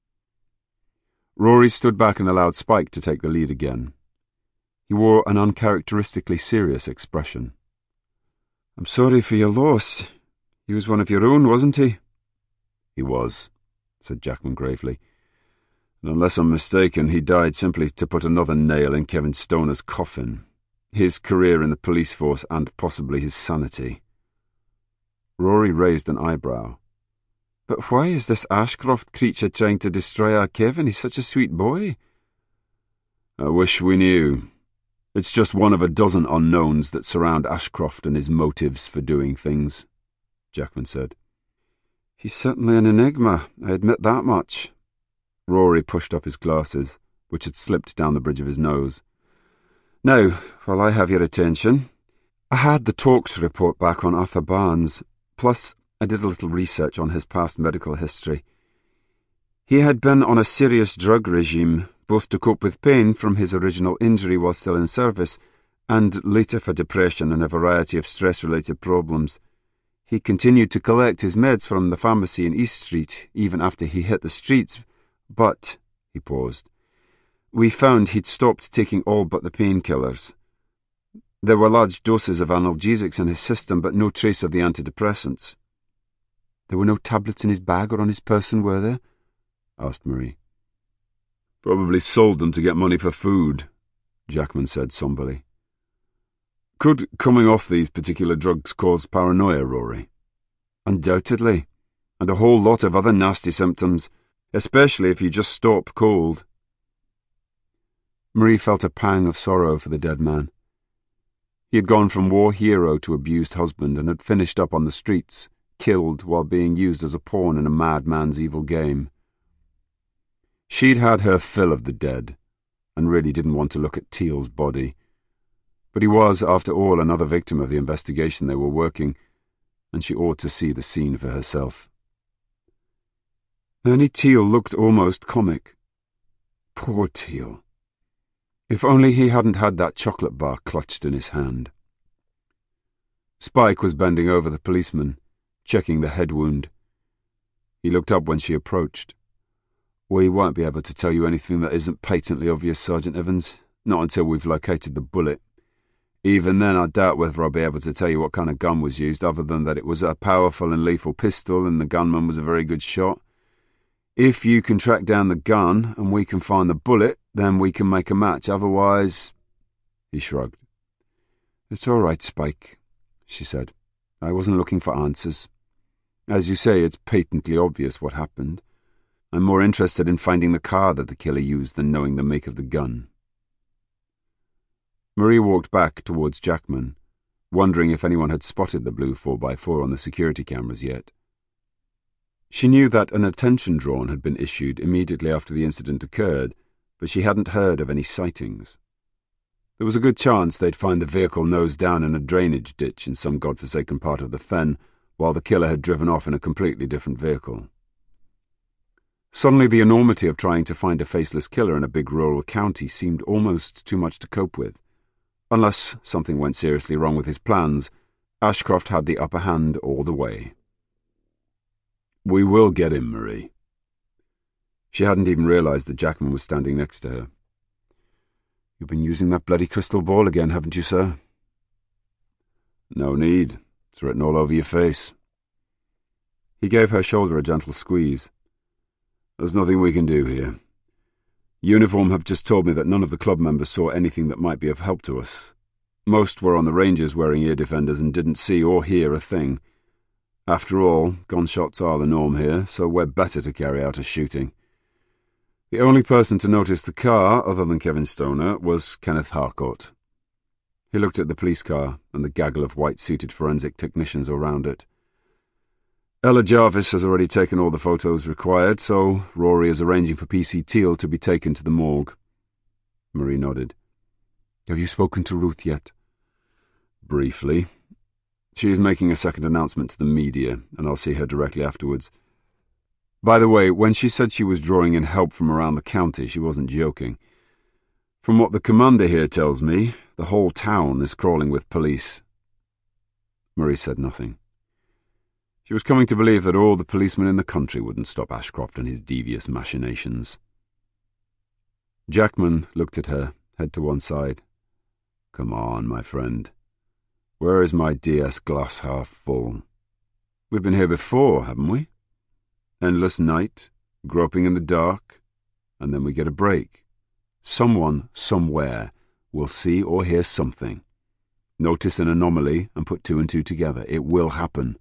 Rory stood back and allowed Spike to take the lead again. He wore an uncharacteristically serious expression. I'm sorry for your loss. He was one of your own, wasn't he? He was, said Jackman gravely. And unless I'm mistaken, he died simply to put another nail in Kevin Stoner's coffin. His career in the police force and possibly his sanity. Rory raised an eyebrow. But why is this Ashcroft creature trying to destroy our Kevin? He's such a sweet boy. I wish we knew. It's just one of a dozen unknowns that surround Ashcroft and his motives for doing things, Jackman said. He's certainly an enigma, I admit that much. Rory pushed up his glasses, which had slipped down the bridge of his nose. Now, while I have your attention, I had the Talks report back on Arthur Barnes, plus I did a little research on his past medical history. He had been on a serious drug regime, both to cope with pain from his original injury while still in service, and later for depression and a variety of stress-related problems. He continued to collect his meds from the pharmacy in East Street, even after he hit the streets, but, he paused, we found he'd stopped taking all but the painkillers. There were large doses of analgesics in his system, but no trace of the antidepressants. There were no tablets in his bag or on his person, were there? Asked Murray. Probably sold them to get money for food, Jackman said somberly. Could coming off these particular drugs cause paranoia, Rory? Undoubtedly, and a whole lot of other nasty symptoms, especially if you just stop cold. Murray felt a pang of sorrow for the dead man. He had gone from war hero to abused husband and had finished up on the streets, killed while being used as a pawn in a madman's evil game. She'd had her fill of the dead, and really didn't want to look at Teal's body. But he was, after all, another victim of the investigation they were working, and she ought to see the scene for herself. Ernie Teal looked almost comic. Poor Teal. If only he hadn't had that chocolate bar clutched in his hand. Spike was bending over the policeman, checking the head wound. He looked up when she approached. We won't be able to tell you anything that isn't patently obvious, Sergeant Evans. Not until we've located the bullet. Even then, I doubt whether I'll be able to tell you what kind of gun was used, other than that it was a powerful and lethal pistol and the gunman was a very good shot. If you can track down the gun and we can find the bullet, then we can make a match. Otherwise... He shrugged. It's all right, Spike, she said. I wasn't looking for answers. As you say, it's patently obvious what happened. I'm more interested in finding the car that the killer used than knowing the make of the gun. Marie walked back towards Jackman, wondering if anyone had spotted the blue four by four on the security cameras yet. She knew that an attention drawn had been issued immediately after the incident occurred, but she hadn't heard of any sightings. There was a good chance they'd find the vehicle nose down in a drainage ditch in some godforsaken part of the fen, while the killer had driven off in a completely different vehicle. Suddenly the enormity of trying to find a faceless killer in a big rural county seemed almost too much to cope with. Unless something went seriously wrong with his plans, Ashcroft had the upper hand all the way. We will get him, Marie. She hadn't even realized that Jackman was standing next to her. You've been using that bloody crystal ball again, haven't you, sir? No need. It's written all over your face. He gave her shoulder a gentle squeeze. There's nothing we can do here. Uniform have just told me that none of the club members saw anything that might be of help to us. Most were on the ranges wearing ear defenders and didn't see or hear a thing. After all, gunshots are the norm here, so we're better to carry out a shooting. The only person to notice the car, other than Kevin Stoner, was Kenneth Harcourt. He looked at the police car and the gaggle of white-suited forensic technicians around it. Ella Jarvis has already taken all the photos required, so Rory is arranging for P C Teal to be taken to the morgue. Marie nodded. Have you spoken to Ruth yet? Briefly. She is making a second announcement to the media, and I'll see her directly afterwards. By the way, when she said she was drawing in help from around the county, she wasn't joking. From what the commander here tells me, the whole town is crawling with police. Marie said nothing. She was coming to believe that all the policemen in the country wouldn't stop Ashcroft and his devious machinations. Jackman looked at her, head to one side. Come on, my friend. Where is my D S glass half full? We've been here before, haven't we? Endless night, groping in the dark, and then we get a break. Someone, somewhere, will see or hear something. Notice an anomaly and put two and two together. It will happen.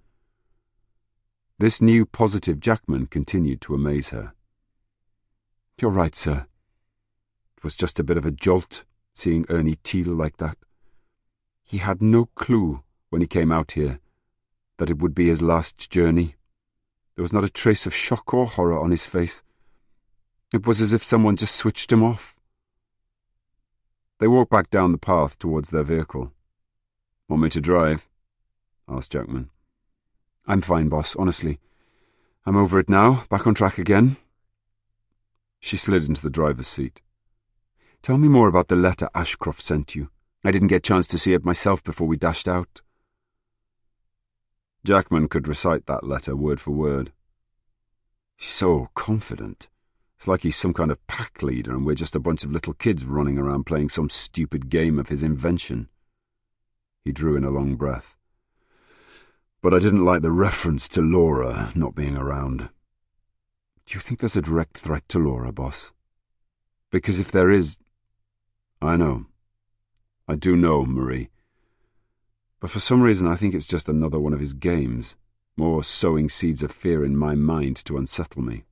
This new positive Jackman continued to amaze her. You're right, sir. It was just a bit of a jolt, seeing Ernie Teal like that. He had no clue, when he came out here, that it would be his last journey. There was not a trace of shock or horror on his face. It was as if someone just switched him off. They walked back down the path towards their vehicle. Want me to drive? Asked Jackman. I'm fine, boss, honestly. I'm over it now, back on track again. She slid into the driver's seat. Tell me more about the letter Ashcroft sent you. I didn't get a chance to see it myself before we dashed out. Jackman could recite that letter word for word. He's so confident. It's like he's some kind of pack leader and we're just a bunch of little kids running around playing some stupid game of his invention. He drew in a long breath. But I didn't like the reference to Laura not being around. Do you think there's a direct threat to Laura, boss? Because if there is... I know. I do know, Marie. But for some reason I think it's just another one of his games, more sowing seeds of fear in my mind to unsettle me.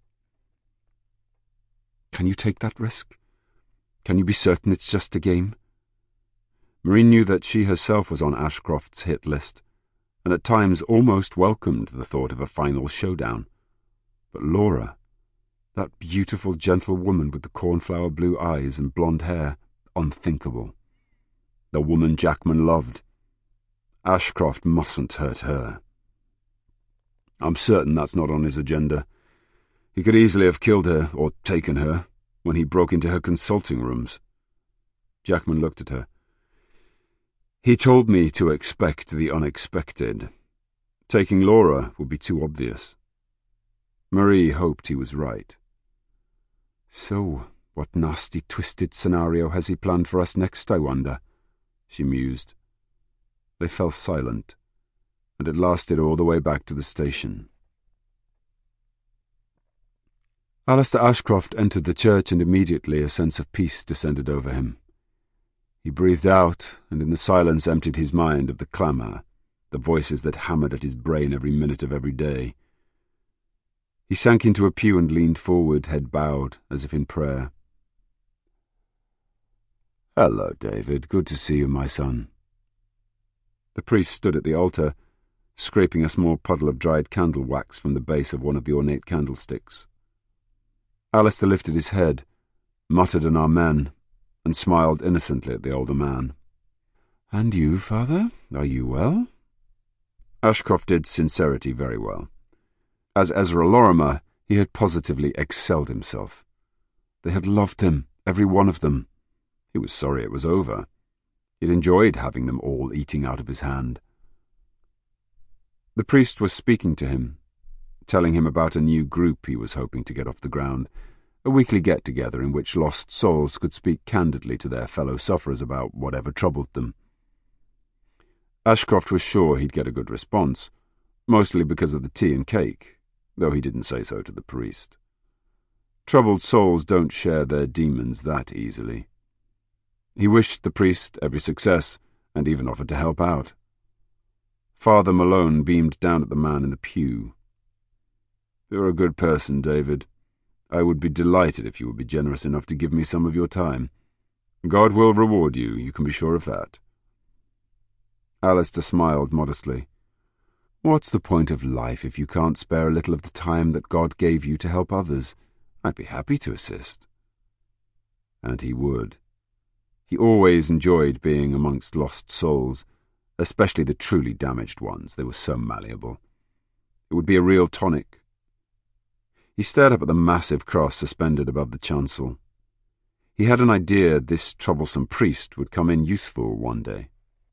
Can you take that risk? Can you be certain it's just a game? Marie knew that she herself was on Ashcroft's hit list, and at times almost welcomed the thought of a final showdown. But Laura, that beautiful, gentle woman with the cornflower blue eyes and blonde hair, unthinkable. The woman Jackman loved. Ashcroft mustn't hurt her. I'm certain that's not on his agenda. He could easily have killed her, or taken her, when he broke into her consulting rooms. Jackman looked at her. He told me to expect the unexpected. Taking Laura would be too obvious. Marie hoped he was right. So, What nasty, twisted scenario has he planned for us next, I wonder? She mused. They fell silent, and it lasted all the way back to the station. Alistair Ashcroft entered the church, and immediately a sense of peace descended over him. He breathed out, and in the silence emptied his mind of the clamour, the voices that hammered at his brain every minute of every day. He sank into a pew and leaned forward, head bowed, as if in prayer. "Hello, David. Good to see you, my son." The priest stood at the altar, scraping a small puddle of dried candle wax from the base of one of the ornate candlesticks. Alistair lifted his head, muttered an amen, and smiled innocently at the older man. "And you, father? Are you well?" Ashcroft did sincerity very well. As Ezra Lorimer, he had positively excelled himself. They had loved him, every one of them. He was sorry it was over. He'd enjoyed having them all eating out of his hand. The priest was speaking to him, telling him about a new group he was hoping to get off the ground, a weekly get-together in which lost souls could speak candidly to their fellow sufferers about whatever troubled them. Ashcroft was sure he'd get a good response, mostly because of the tea and cake, though he didn't say so to the priest. Troubled souls don't share their demons that easily. He wished the priest every success, and even offered to help out. Father Malone beamed down at the man in the pew. "You're a good person, David. I would be delighted if you would be generous enough to give me some of your time. God will reward you, you can be sure of that." Alistair smiled modestly. "What's the point of life if you can't spare a little of the time that God gave you to help others? I'd be happy to assist." And he would. He always enjoyed being amongst lost souls, especially the truly damaged ones. They were so malleable. It would be a real tonic. He stared up at the massive cross suspended above the chancel. He had an idea this troublesome priest would come in useful one day.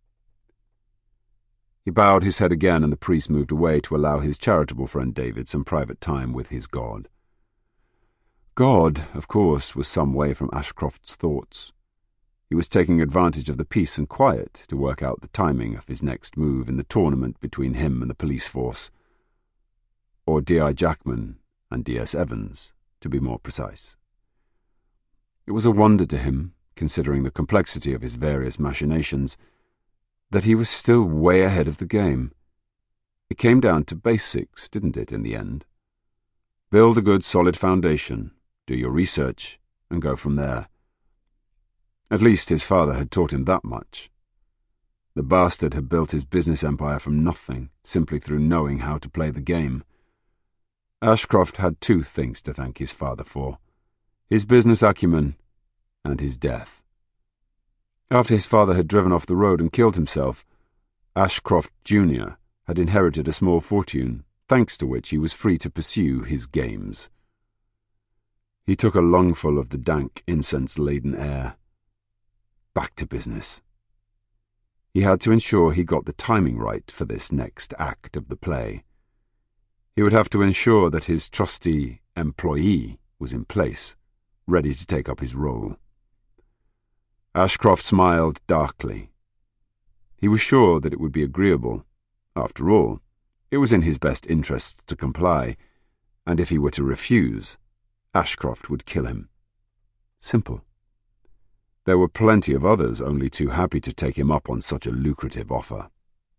He bowed his head again, and the priest moved away to allow his charitable friend David some private time with his God. God, of course, was some way from Ashcroft's thoughts. He was taking advantage of the peace and quiet to work out the timing of his next move in the tournament between him and the police force. Or D I Jackman and D S Evans, to be more precise. It was a wonder to him, considering the complexity of his various machinations, that he was still way ahead of the game. It came down to basics, didn't it, in the end? Build a good solid foundation, do your research, and go from there. At least his father had taught him that much. The bastard had built his business empire from nothing, simply through knowing how to play the game. Ashcroft had two things to thank his father for: his business acumen and his death. After his father had driven off the road and killed himself, Ashcroft Junior had inherited a small fortune, thanks to which he was free to pursue his games. He took a lungful of the dank, incense-laden air. Back to business. He had to ensure he got the timing right for this next act of the play. He would have to ensure that his trusty employee was in place, ready to take up his role. Ashcroft smiled darkly. He was sure that it would be agreeable. After all, it was in his best interest to comply, and if he were to refuse, Ashcroft would kill him. Simple. There were plenty of others only too happy to take him up on such a lucrative offer.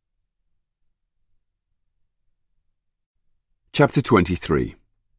Chapter twenty-three.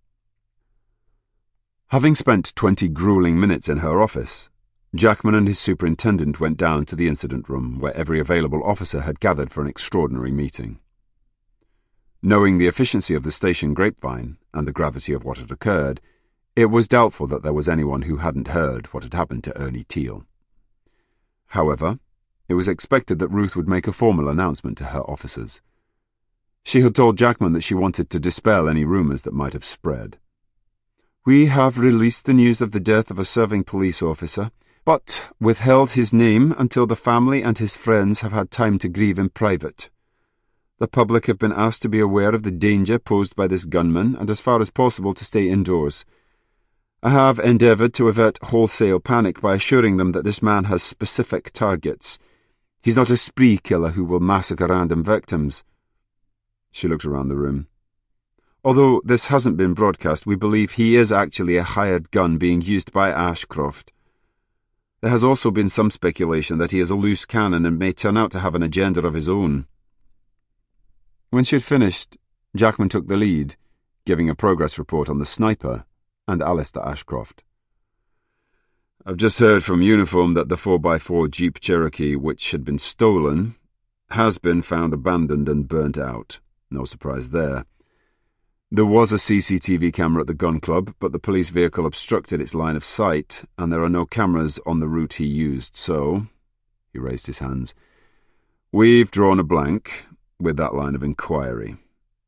Having spent twenty grueling minutes in her office, Jackman and his superintendent went down to the incident room where every available officer had gathered for an extraordinary meeting. Knowing the efficiency of the station grapevine and the gravity of what had occurred, it was doubtful that there was anyone who hadn't heard what had happened to Ernie Teal. However, it was expected that Ruth would make a formal announcement to her officers. She had told Jackman that she wanted to dispel any rumours that might have spread. "We have released the news of the death of a serving police officer, but withheld his name until the family and his friends have had time to grieve in private. The public have been asked to be aware of the danger posed by this gunman and as far as possible to stay indoors. I have endeavoured to avert wholesale panic by assuring them that this man has specific targets. He's not a spree killer who will massacre random victims. She looked around the room. Although this hasn't been broadcast, we believe he is actually a hired gun being used by Ashcroft. There has also been some speculation that he is a loose cannon and may turn out to have an agenda of his own. When she had finished, Jackman took the lead, giving a progress report on the sniper and Alistair Ashcroft. I've just heard from Uniform that the four by four Jeep Cherokee, which had been stolen, has been found abandoned and burnt out. No surprise there. There was a C C T V camera at the gun club, but the police vehicle obstructed its line of sight, and there are no cameras on the route he used, so— he raised his hands— we've drawn a blank with that line of inquiry.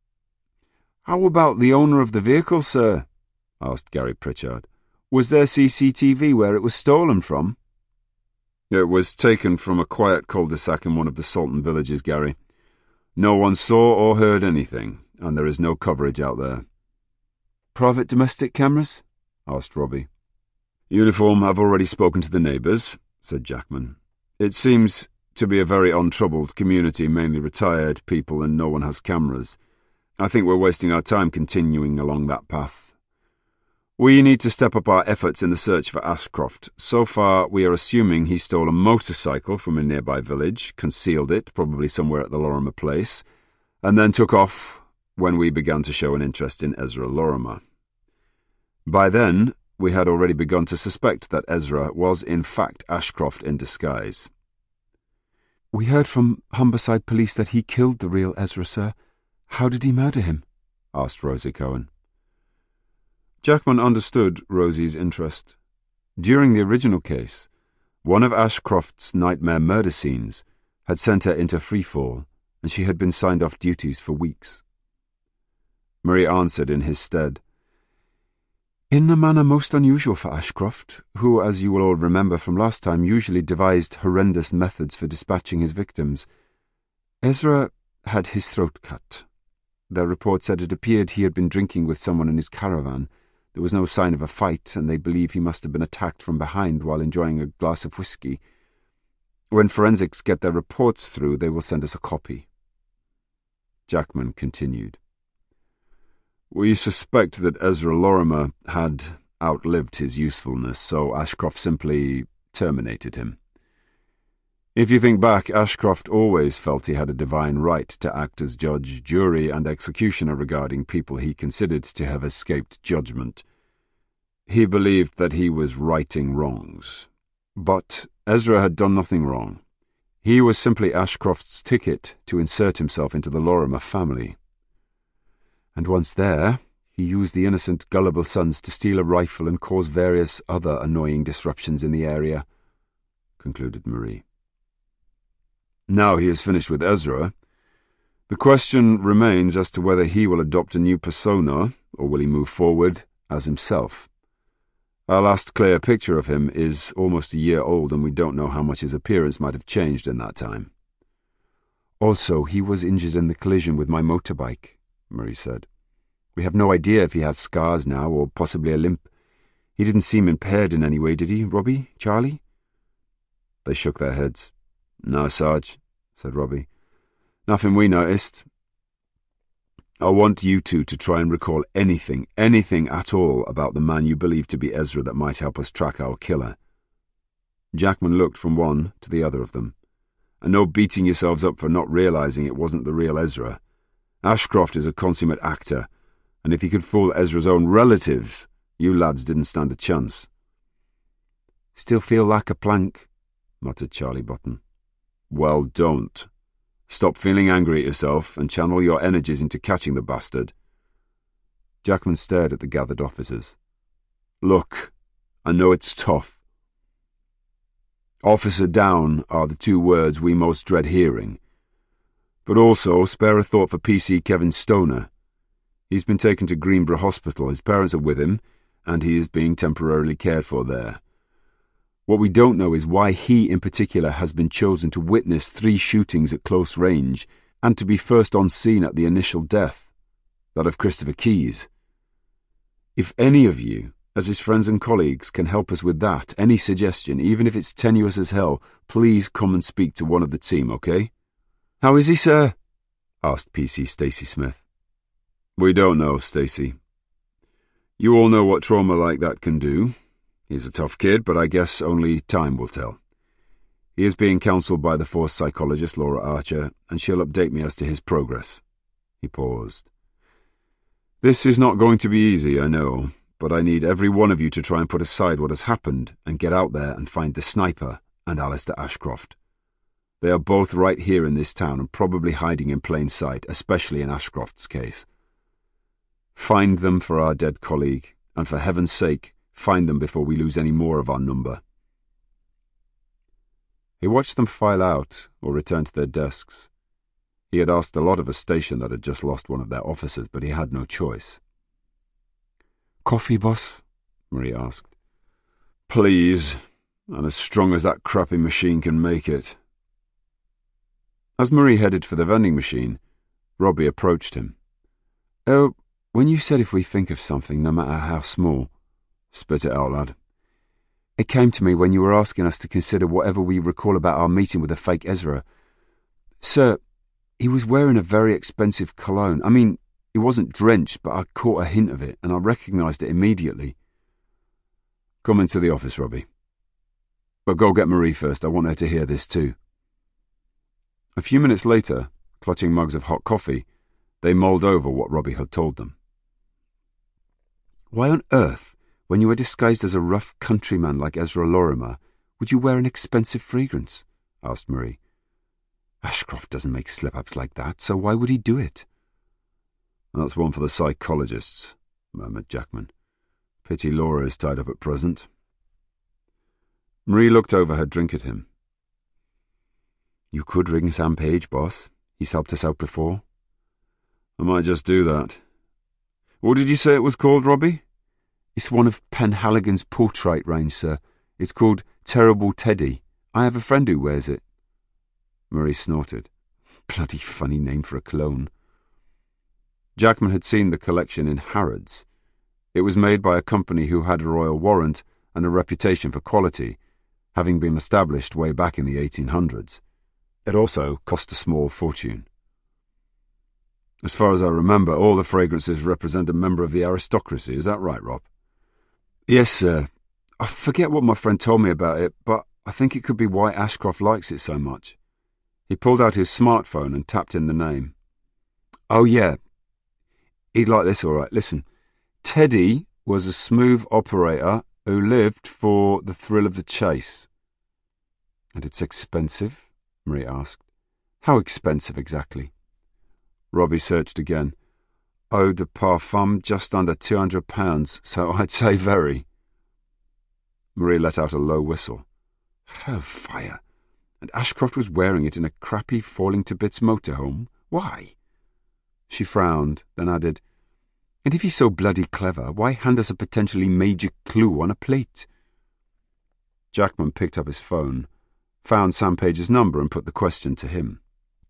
"How about the owner of the vehicle, sir?" asked Gary Pritchard. "Was there C C T V where it was stolen from?" "It was taken from a quiet cul-de-sac in one of the Salton villages, Gary. No one saw or heard anything, and there is no coverage out there." "Private domestic cameras?" asked Robbie. "Uniform have already spoken to the neighbours," said Jackman. "It seems to be a very untroubled community, mainly retired people, and no one has cameras. I think we're wasting our time continuing along that path. We need to step up our efforts in the search for Ashcroft. So far, we are assuming he stole a motorcycle from a nearby village, concealed it, probably somewhere at the Lorimer place, and then took off when we began to show an interest in Ezra Lorimer. By then, we had already begun to suspect that Ezra was in fact Ashcroft in disguise." "We heard from Humberside Police that he killed the real Ezra, sir. How did he murder him?" asked Rosie Cohen. Jackman understood Rosie's interest. During the original case, one of Ashcroft's nightmare murder scenes had sent her into freefall, and she had been signed off duties for weeks. Marie answered in his stead. "In a manner most unusual for Ashcroft, who, as you will all remember from last time, usually devised horrendous methods for dispatching his victims. Ezra had his throat cut. Their report said it appeared he had been drinking with someone in his caravan. There was no sign of a fight, and they believe he must have been attacked from behind while enjoying a glass of whiskey. When forensics get their reports through, they will send us a copy." Jackman continued. "We suspect that Ezra Lorimer had outlived his usefulness, so Ashcroft simply terminated him. If you think back, Ashcroft always felt he had a divine right to act as judge, jury, and executioner regarding people he considered to have escaped judgment. He believed that he was righting wrongs. But Ezra had done nothing wrong. He was simply Ashcroft's ticket to insert himself into the Lorimer family. And once there, he used the innocent, gullible sons to steal a rifle and cause various other annoying disruptions in the area," concluded Marie. "Now he is finished with Ezra. The question remains as to whether he will adopt a new persona, or will he move forward as himself. Our last clear picture of him is almost a year old, and we don't know how much his appearance might have changed in that time." "Also, he was injured in the collision with my motorbike," Marie said. "We have no idea if he has scars now, or possibly a limp. He didn't seem impaired in any way, did he, Robbie? Charlie?" They shook their heads. "No, Sarge," said Robbie. "Nothing we noticed. I want you two to try and recall anything, anything at all about the man you believe to be Ezra that might help us track our killer." Jackman looked from one to the other of them. "And no beating yourselves up for not realizing it wasn't the real Ezra. Ashcroft is a consummate actor, and if he could fool Ezra's own relatives, you lads didn't stand a chance." "Still feel like a plank," muttered Charlie Button. "Well, don't. Stop feeling angry at yourself and channel your energies into catching the bastard." Jackman stared at the gathered officers. "Look, I know it's tough. Officer down are the two words we most dread hearing. But also spare a thought for P C Kevin Stoner. He's been taken to Greenborough Hospital. His parents are with him, and he is being temporarily cared for there. What we don't know is why he in particular has been chosen to witness three shootings at close range and to be first on scene at the initial death, that of Christopher Keyes. If any of you As his friends and colleagues can help us with that, any suggestion, even if it's tenuous as hell, please come and speak to one of the team, okay? How is he, sir? Asked P C Stacy Smith. We don't know, Stacy. You all know what trauma like that can do. He's a tough kid, but I guess only time will tell. He is being counselled by the force psychologist Laura Archer, and she'll update me as to his progress. He paused. This is not going to be easy, I know, but I need every one of you to try and put aside what has happened and get out there and find the sniper and Alistair Ashcroft. They are both right here in this town and probably hiding in plain sight, especially in Ashcroft's case. Find them for our dead colleague, and for heaven's sake, find them before we lose any more of our number. He watched them file out or return to their desks. He had asked a lot of a station that had just lost one of their officers, but he had no choice. Coffee, boss? Marie asked. Please, and as strong as that crappy machine can make it. As Marie headed for the vending machine, Robbie approached him. Oh, when you said if we think of something, no matter how small, spit it out, lad. It came to me when you were asking us to consider whatever we recall about our meeting with the fake Ezra. Sir, he was wearing a very expensive cologne. I mean, he wasn't drenched, but I caught a hint of it, and I recognised it immediately. Come into the office, Robbie. But go get Marie first. I want her to hear this too. A few minutes later, clutching mugs of hot coffee, they mulled over what Robbie had told them. Why on earth, when you were disguised as a rough countryman like Ezra Lorimer, would you wear an expensive fragrance? Asked Marie. Ashcroft doesn't make slip-ups like that, so why would he do it? That's one for the psychologists, murmured Jackman. Pity Laura is tied up at present. Marie looked over her drink at him. You could ring Sam Page, boss. He's helped us out before. I might just do that. What did you say it was called, Robbie? It's one of Penhaligon's portrait range, sir. It's called Terrible Teddy. I have a friend who wears it. Marie snorted. Bloody funny name for a clone. Jackman had seen the collection in Harrods. It was made by a company who had a royal warrant and a reputation for quality, having been established way back in the eighteen hundreds. It also cost a small fortune. As far as I remember, all the fragrances represent a member of the aristocracy. Is that right, Rob? Yes, sir. I forget what my friend told me about it, but I think it could be why Ashcroft likes it so much. He pulled out his smartphone and tapped in the name. Oh, yeah. He'd like this, all right. Listen. Teddy was a smooth operator who lived for the thrill of the chase. And it's expensive? Marie asked. How expensive exactly? Robbie searched again. Eau de parfum just under two hundred pounds, so I'd say very. Marie let out a low whistle. Hellfire! And Ashcroft was wearing it in a crappy falling-to-bits motorhome? Why? She frowned, then added, And if he's so bloody clever, why hand us a potentially major clue on a plate? Jackman picked up his phone, found Sam Page's number and put the question to him.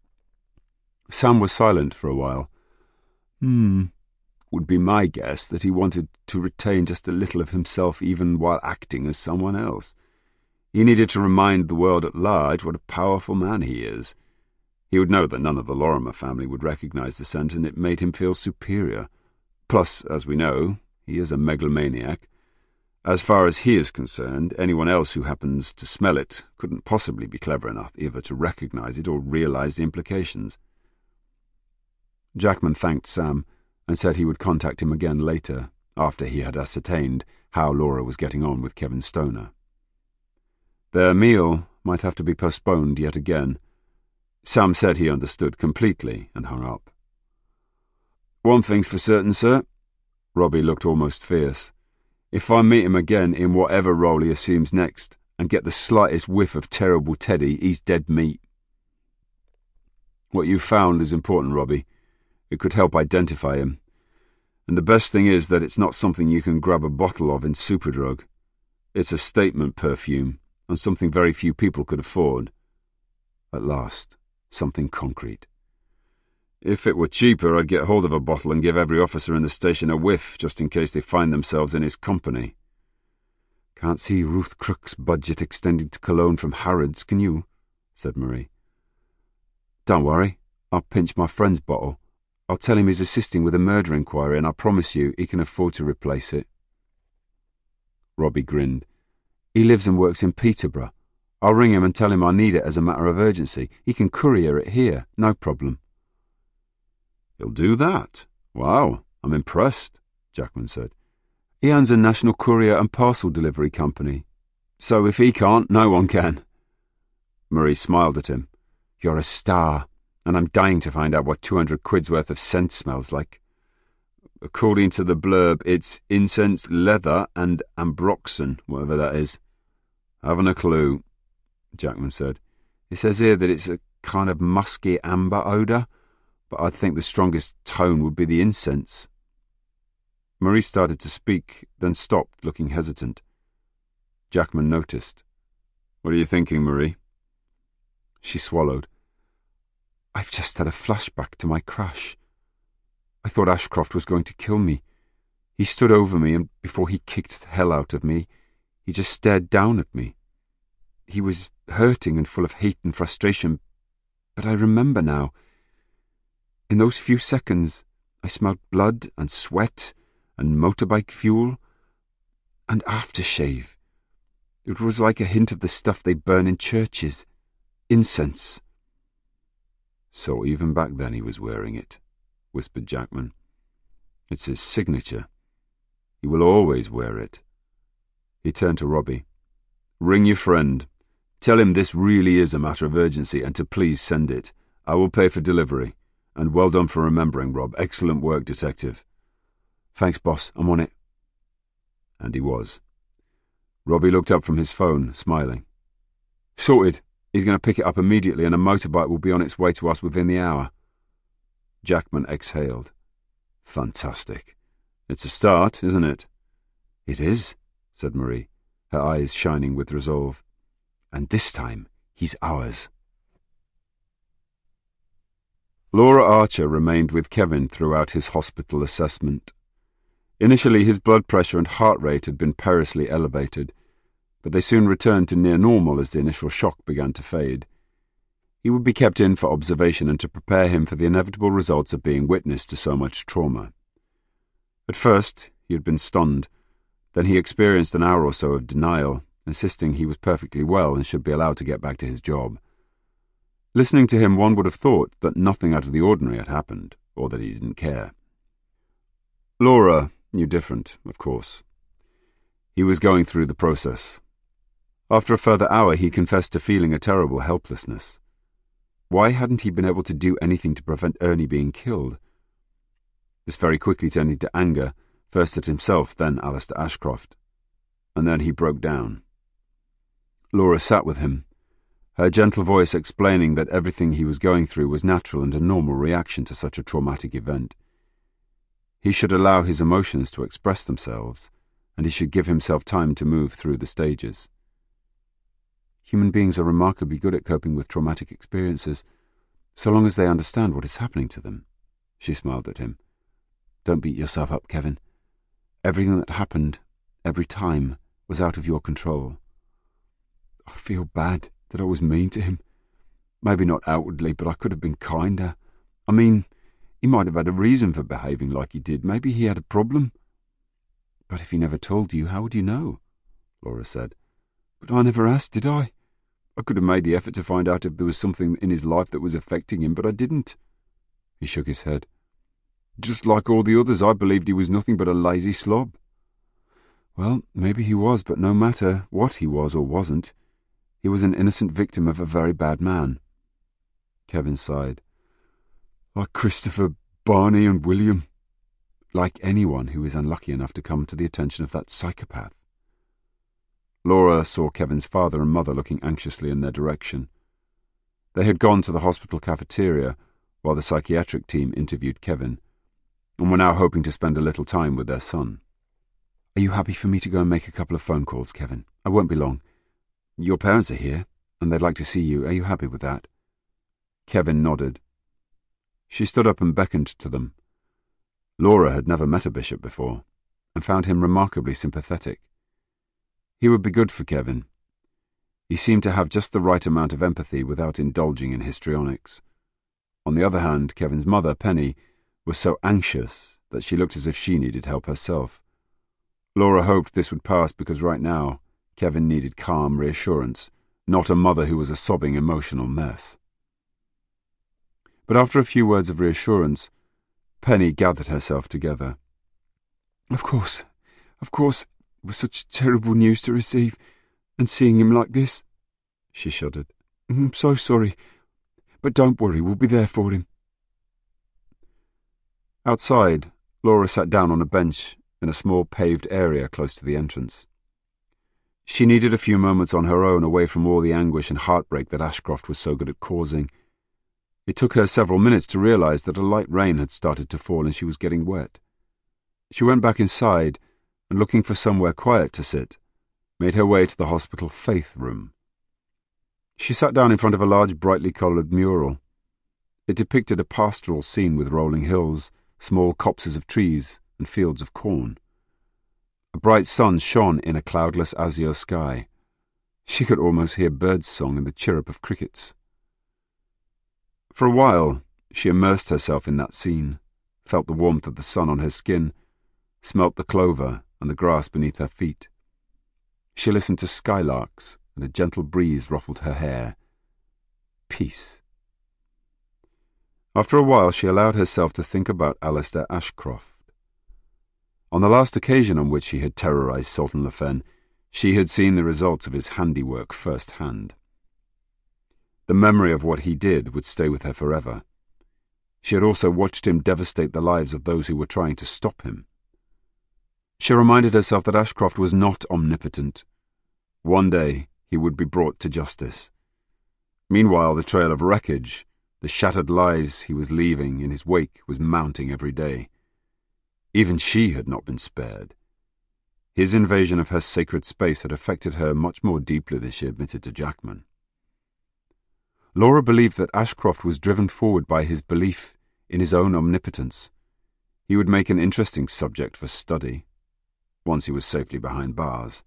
Sam was silent for a while. Hmm, would be my guess that he wanted to retain just a little of himself even while acting as someone else. He needed to remind the world at large what a powerful man he is. He would know that none of the Lorimer family would recognize the scent, and it made him feel superior. Plus, as we know, he is a megalomaniac. As far as he is concerned, anyone else who happens to smell it couldn't possibly be clever enough either to recognize it or realize the implications. Jackman thanked Sam and said he would contact him again later, after he had ascertained how Laura was getting on with Kevin Stoner. Their meal might have to be postponed yet again. Sam said he understood completely and hung up. One thing's for certain, sir. Robbie looked almost fierce. If I meet him again in whatever role he assumes next and get the slightest whiff of Terrible Teddy, he's dead meat. What you've found is important, Robbie. It could help identify him. And the best thing is that it's not something you can grab a bottle of in Superdrug. It's a statement perfume, and something very few people could afford. At last, something concrete. If it were cheaper, I'd get hold of a bottle and give every officer in the station a whiff, just in case they find themselves in his company. Can't see Ruth Crook's budget extending to cologne from Harrods, can you? Said Marie. Don't worry, I'll pinch my friend's bottle. I'll tell him he's assisting with a murder inquiry, and I promise you he can afford to replace it. Robbie grinned. He lives and works in Peterborough. I'll ring him and tell him I need it as a matter of urgency. He can courier it here, no problem. He'll do that? Wow, I'm impressed, Jackman said. He owns a national courier and parcel delivery company. So if he can't, no one can. Marie smiled at him. You're a star, and I'm dying to find out what two hundred quid's worth of scent smells like. According to the blurb, it's incense, leather, and ambroxan, whatever that is. Haven't a clue, Jackman said. It says here that it's a kind of musky amber odour, but I think the strongest tone would be the incense. Marie started to speak, then stopped, looking hesitant. Jackman noticed. What are you thinking, Marie? She swallowed. I've just had a flashback to my crash. I thought Ashcroft was going to kill me. He stood over me, and before he kicked the hell out of me, he just stared down at me. He was hurting and full of hate and frustration, but I remember now. In those few seconds, I smelled blood and sweat and motorbike fuel and aftershave. It was like a hint of the stuff they burn in churches. Incense. So even back then he was wearing it, whispered Jackman. It's his signature. He will always wear it. He turned to Robbie. Ring your friend. Tell him this really is a matter of urgency and to please send it. I will pay for delivery. And well done for remembering, Rob. Excellent work, detective. Thanks, boss. I'm on it. And he was. Robbie looked up from his phone, smiling. Sorted. He's going to pick it up immediately, and a motorbike will be on its way to us within the hour. Jackman exhaled. Fantastic. It's a start, isn't it? It is, said Marie, her eyes shining with resolve. And this time, he's ours. Laura Archer remained with Kevin throughout his hospital assessment. Initially, his blood pressure and heart rate had been perilously elevated, but they soon returned to near normal as the initial shock began to fade. He would be kept in for observation and to prepare him for the inevitable results of being witness to so much trauma. At first, he had been stunned. Then he experienced an hour or so of denial, insisting he was perfectly well and should be allowed to get back to his job. Listening to him, one would have thought that nothing out of the ordinary had happened, or that he didn't care. Laura knew different, of course. He was going through the process. After a further hour, he confessed to feeling a terrible helplessness. Why hadn't he been able to do anything to prevent Ernie being killed? This very quickly turned into anger, first at himself, then Alistair Ashcroft. And then he broke down. Laura sat with him, her gentle voice explaining that everything he was going through was natural and a normal reaction to such a traumatic event. He should allow his emotions to express themselves, and he should give himself time to move through the stages. Human beings are remarkably good at coping with traumatic experiences, so long as they understand what is happening to them. She smiled at him. Don't beat yourself up, Kevin. Everything that happened, every time, was out of your control. I feel bad that I was mean to him. Maybe not outwardly, but I could have been kinder. I mean, he might have had a reason for behaving like he did. Maybe he had a problem. But if he never told you, how would you know? Laura said. But I never asked, did I? I could have made the effort to find out if there was something in his life that was affecting him, but I didn't. He shook his head. Just like all the others, I believed he was nothing but a lazy slob. Well, maybe he was, but no matter what he was or wasn't, he was an innocent victim of a very bad man. Kevin sighed. Like Christopher, Barney and William. Like anyone who is unlucky enough to come to the attention of that psychopath. Laura saw Kevin's father and mother looking anxiously in their direction. They had gone to the hospital cafeteria while the psychiatric team interviewed Kevin, and were now hoping to spend a little time with their son. Are you happy for me to go and make a couple of phone calls, Kevin? I won't be long. Your parents are here, and they'd like to see you. Are you happy with that? Kevin nodded. She stood up and beckoned to them. Laura had never met a bishop before, and found him remarkably sympathetic. He would be good for Kevin. He seemed to have just the right amount of empathy without indulging in histrionics. On the other hand, Kevin's mother, Penny, was so anxious that she looked as if she needed help herself. Laura hoped this would pass because right now, Kevin needed calm reassurance, not a mother who was a sobbing emotional mess. But after a few words of reassurance, Penny gathered herself together. Of course, of course, it was such terrible news to receive, and seeing him like this, she shuddered. I'm so sorry, but don't worry, we'll be there for him. Outside, Laura sat down on a bench in a small paved area close to the entrance. She needed a few moments on her own away from all the anguish and heartbreak that Ashcroft was so good at causing. It took her several minutes to realize that a light rain had started to fall and she was getting wet. She went back inside and, looking for somewhere quiet to sit, made her way to the hospital faith room. She sat down in front of a large brightly coloured mural. It depicted a pastoral scene with rolling hills, small copses of trees, and fields of corn. A bright sun shone in a cloudless azure sky. She could almost hear birds' song and the chirrup of crickets. For a while, she immersed herself in that scene, felt the warmth of the sun on her skin, smelt the clover and the grass beneath her feet. She listened to skylarks, and a gentle breeze ruffled her hair. Peace. After a while, she allowed herself to think about Alistair Ashcroft. On the last occasion on which he had terrorized Sultan Le Fen, she had seen the results of his handiwork firsthand. The memory of what he did would stay with her forever. She had also watched him devastate the lives of those who were trying to stop him. She reminded herself that Ashcroft was not omnipotent. One day he would be brought to justice. Meanwhile, the trail of wreckage, the shattered lives he was leaving in his wake, was mounting every day. Even she had not been spared. His invasion of her sacred space had affected her much more deeply than she admitted to Jackman. Laura believed that Ashcroft was driven forward by his belief in his own omnipotence. He would make an interesting subject for study, once he was safely behind bars.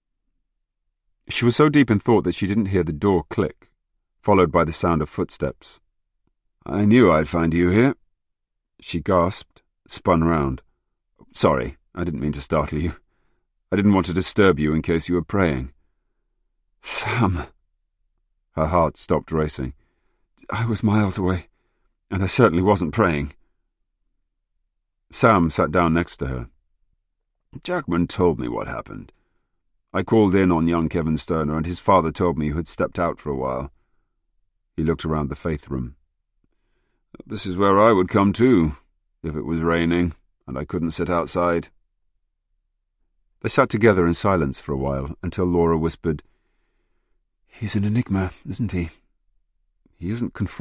She was so deep in thought that she didn't hear the door click, followed by the sound of footsteps. "I knew I'd find you here," she gasped, spun round. "Sorry, I didn't mean to startle you. I didn't want to disturb you in case you were praying." "Sam." Her heart stopped racing. "I was miles away, and I certainly wasn't praying." Sam sat down next to her. "Jackman told me what happened. I called in on young Kevin Sterner, and his father told me you had stepped out for a while." He looked around the faith room. "This is where I would come too, if it was raining, and I couldn't sit outside." They sat together in silence for a while, until Laura whispered, "He's an enigma, isn't he? He isn't conforming.